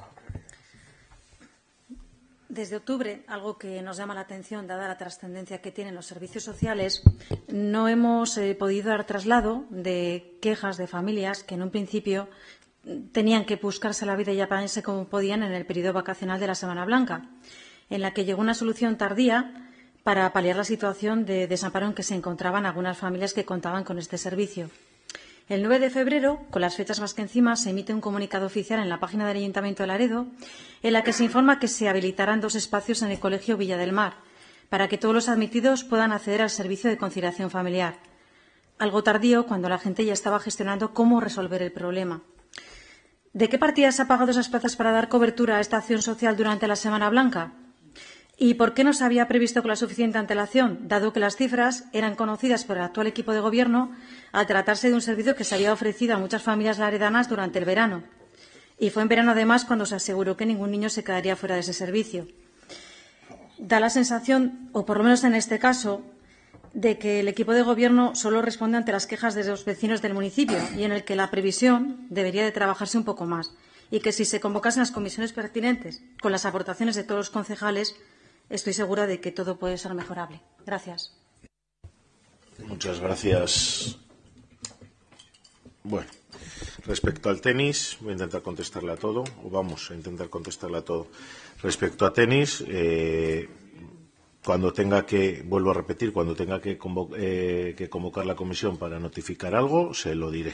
Desde octubre, algo que nos llama la atención, dada la trascendencia que tienen los servicios sociales, no hemos eh, podido dar traslado de quejas de familias que en un principio tenían que buscarse la vida y apañarse como podían en el periodo vacacional de la Semana Blanca, en la que llegó una solución tardía para paliar la situación de desamparo en que se encontraban algunas familias que contaban con este servicio. El nueve de febrero, con las fechas más que encima, se emite un comunicado oficial en la página del Ayuntamiento de Laredo en la que se informa que se habilitarán dos espacios en el Colegio Villa del Mar para que todos los admitidos puedan acceder al servicio de conciliación familiar. Algo tardío cuando la gente ya estaba gestionando cómo resolver el problema. ¿De qué partida se ha pagado esas plazas para dar cobertura a esta acción social durante la Semana Blanca? ¿Y por qué no se había previsto con la suficiente antelación, dado que las cifras eran conocidas por el actual equipo de gobierno al tratarse de un servicio que se había ofrecido a muchas familias laredanas durante el verano? Y fue en verano, además, cuando se aseguró que ningún niño se quedaría fuera de ese servicio. Da la sensación, o por lo menos en este caso, de que el equipo de gobierno solo responde ante las quejas de los vecinos del municipio y en el que la previsión debería de trabajarse un poco más y que si se convocasen las comisiones pertinentes con las aportaciones de todos los concejales, estoy segura de que todo puede ser mejorable. Gracias. Muchas gracias. Bueno, respecto al tenis, voy a intentar contestarle a todo, o vamos a intentar contestarle a todo. Respecto a tenis, eh, cuando tenga que, vuelvo a repetir, cuando tenga que, convo eh, que convocar la comisión para notificar algo, se lo diré.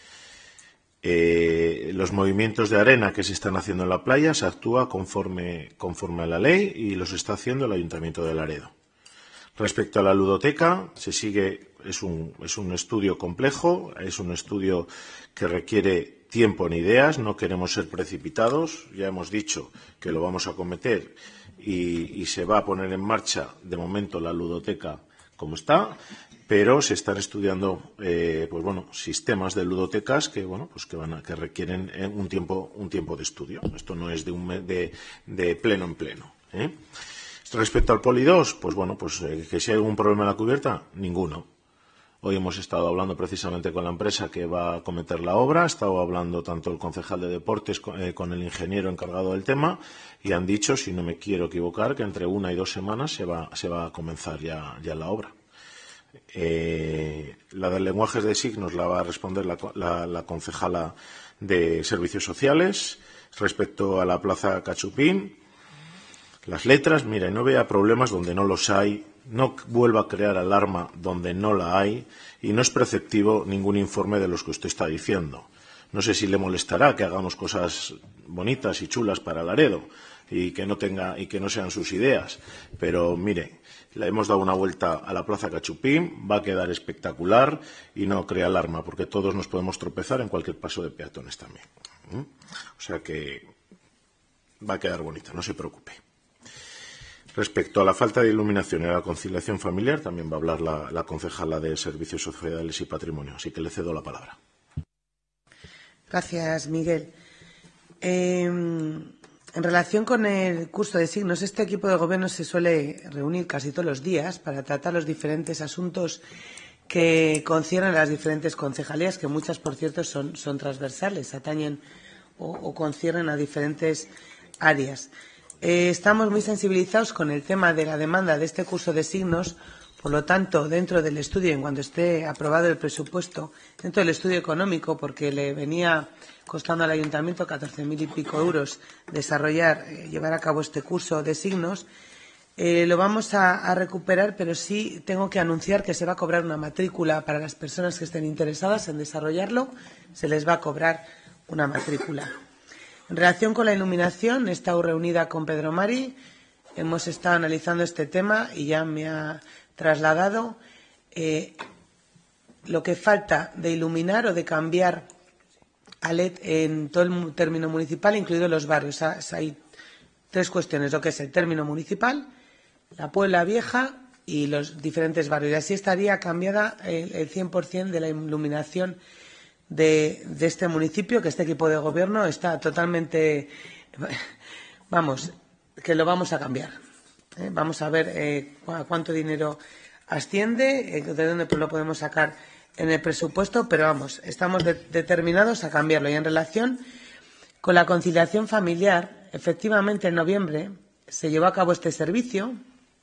Eh, los movimientos de arena que se están haciendo en la playa se actúa conforme, conforme a la ley y los está haciendo el Ayuntamiento de Laredo. Respecto a la ludoteca, se sigue, es un, es un estudio complejo, es un estudio que requiere tiempo en ideas, no queremos ser precipitados, ya hemos dicho que lo vamos a acometer y, y se va a poner en marcha de momento la ludoteca como está, pero se están estudiando eh, pues bueno, sistemas de ludotecas que bueno, pues que van a, que requieren un tiempo un tiempo de estudio. Esto no es de un de, de pleno en pleno, ¿eh? Respecto al Poli dos, pues bueno, pues eh, que si hay algún problema en la cubierta, ninguno. Hoy hemos estado hablando precisamente con la empresa que va a acometer la obra, ha estado hablando tanto el concejal de deportes con, eh, con el ingeniero encargado del tema y han dicho, si no me quiero equivocar, que entre una y dos semanas se va, se va a comenzar ya, ya la obra. Eh, la de lenguajes de signos la va a responder la, la, la concejala de Servicios Sociales. Respecto a la Plaza Cachupín, las letras, mira, no vea problemas donde no los hay, no vuelva a crear alarma donde no la hay y no es preceptivo ningún informe de los que usted está diciendo. No sé si le molestará que hagamos cosas bonitas y chulas para Laredo y que no tenga y que no sean sus ideas, pero mire, le hemos dado una vuelta a la Plaza Cachupín, va a quedar espectacular y no crea alarma porque todos nos podemos tropezar en cualquier paso de peatones también. ¿Mm? O sea que va a quedar bonita, no se preocupe. Respecto a la falta de iluminación y a la conciliación familiar, también va a hablar la, la concejala de Servicios Sociales y Patrimonio, así que le cedo la palabra. Gracias, Miguel. Eh, en relación con el curso de signos, este equipo de gobierno se suele reunir casi todos los días para tratar los diferentes asuntos que conciernen a las diferentes concejalías, que muchas, por cierto, son, son transversales, atañen o, o conciernen a diferentes áreas. Eh, estamos muy sensibilizados con el tema de la demanda de este curso de signos, por lo tanto, dentro del estudio, en cuanto esté aprobado el presupuesto, dentro del estudio económico, porque le venía costando al ayuntamiento catorce mil y pico euros desarrollar, eh, llevar a cabo este curso de signos, eh, lo vamos a, a recuperar, pero sí tengo que anunciar que se va a cobrar una matrícula para las personas que estén interesadas en desarrollarlo, se les va a cobrar una matrícula. En relación con la iluminación, he estado reunida con Pedro Mari, hemos estado analizando este tema y ya me ha trasladado eh, lo que falta de iluminar o de cambiar a L E D en todo el término municipal, incluidos los barrios. Hay tres cuestiones, lo que es el término municipal, la Puebla Vieja y los diferentes barrios. Y así estaría cambiada el, el cien por cien de la iluminación De, de este municipio, que este equipo de gobierno está totalmente, vamos, que lo vamos a cambiar. ¿eh? Vamos a ver eh, cuánto dinero asciende, eh, de dónde pues, lo podemos sacar en el presupuesto, pero vamos, estamos de, determinados a cambiarlo. Y en relación con la conciliación familiar, efectivamente en noviembre se llevó a cabo este servicio,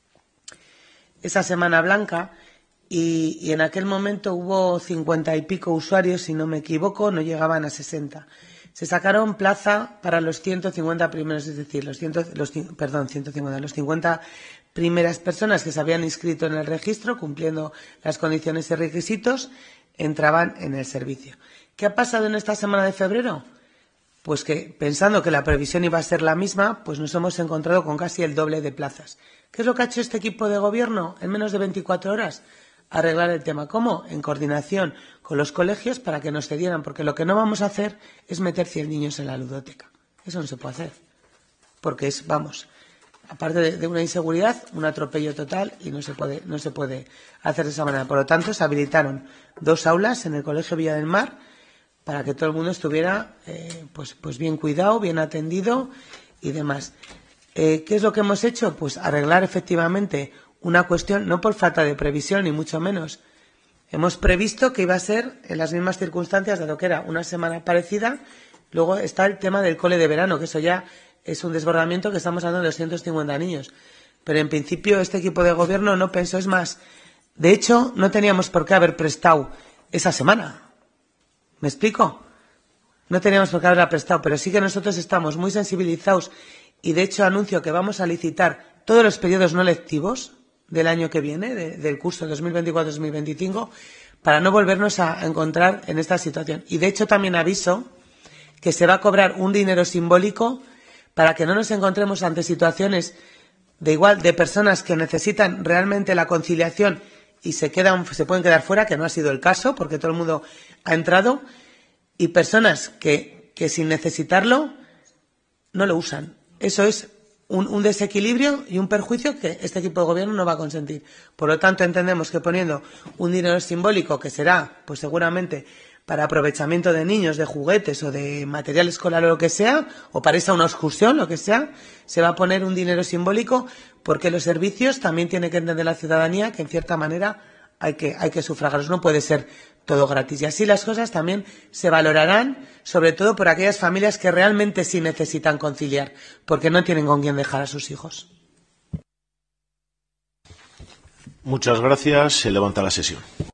esa Semana Blanca, Y, y en aquel momento hubo cincuenta y pico usuarios, si no me equivoco, no llegaban a sesenta. Se sacaron plaza para los ciento cincuenta primeros, es decir, los, cien, los, perdón, ciento cincuenta, los cincuenta primeras personas que se habían inscrito en el registro, cumpliendo las condiciones y requisitos, entraban en el servicio. ¿Qué ha pasado en esta semana de febrero? Pues que, pensando que la previsión iba a ser la misma, pues nos hemos encontrado con casi el doble de plazas. ¿Qué es lo que ha hecho este equipo de gobierno en menos de veinticuatro horas? Arreglar el tema. ¿Cómo? En coordinación con los colegios para que nos cedieran, porque lo que no vamos a hacer es meter cien niños en la ludoteca. Eso no se puede hacer. Porque es, vamos, aparte de, de una inseguridad, un atropello total y no se puede, no se puede hacer de esa manera. Por lo tanto, se habilitaron dos aulas en el Colegio Villa del Mar para que todo el mundo estuviera eh, pues, pues bien cuidado, bien atendido y demás. Eh, ¿Qué es lo que hemos hecho? Pues arreglar efectivamente una cuestión, no por falta de previsión, ni mucho menos. Hemos previsto que iba a ser en las mismas circunstancias de lo que era una semana parecida. Luego está el tema del cole de verano, que eso ya es un desbordamiento, que estamos hablando de doscientos cincuenta niños. Pero en principio este equipo de gobierno no pensó, es más, de hecho no teníamos por qué haber prestado esa semana. ¿Me explico? No teníamos por qué haberla prestado, pero sí que nosotros estamos muy sensibilizados y de hecho anuncio que vamos a licitar todos los periodos no lectivos del año que viene, de, del curso dos mil veinticuatro dos mil veinticinco, para no volvernos a encontrar en esta situación. Y de hecho también aviso que se va a cobrar un dinero simbólico para que no nos encontremos ante situaciones de igual de personas que necesitan realmente la conciliación y se quedan, se pueden quedar fuera, que no ha sido el caso porque todo el mundo ha entrado, y personas que, que sin necesitarlo no lo usan. Eso es un, un desequilibrio y un perjuicio que este equipo de gobierno no va a consentir. Por lo tanto, entendemos que poniendo un dinero simbólico que será, pues seguramente, para aprovechamiento de niños, de juguetes o de material escolar o lo que sea, o para irse a una excursión, lo que sea, se va a poner un dinero simbólico porque los servicios también tiene que entender la ciudadanía que en cierta manera hay que, hay que sufragarlos. No puede ser todo gratis. Y así las cosas también se valorarán, sobre todo por aquellas familias que realmente sí necesitan conciliar, porque no tienen con quién dejar a sus hijos. Muchas gracias. Se levanta la sesión.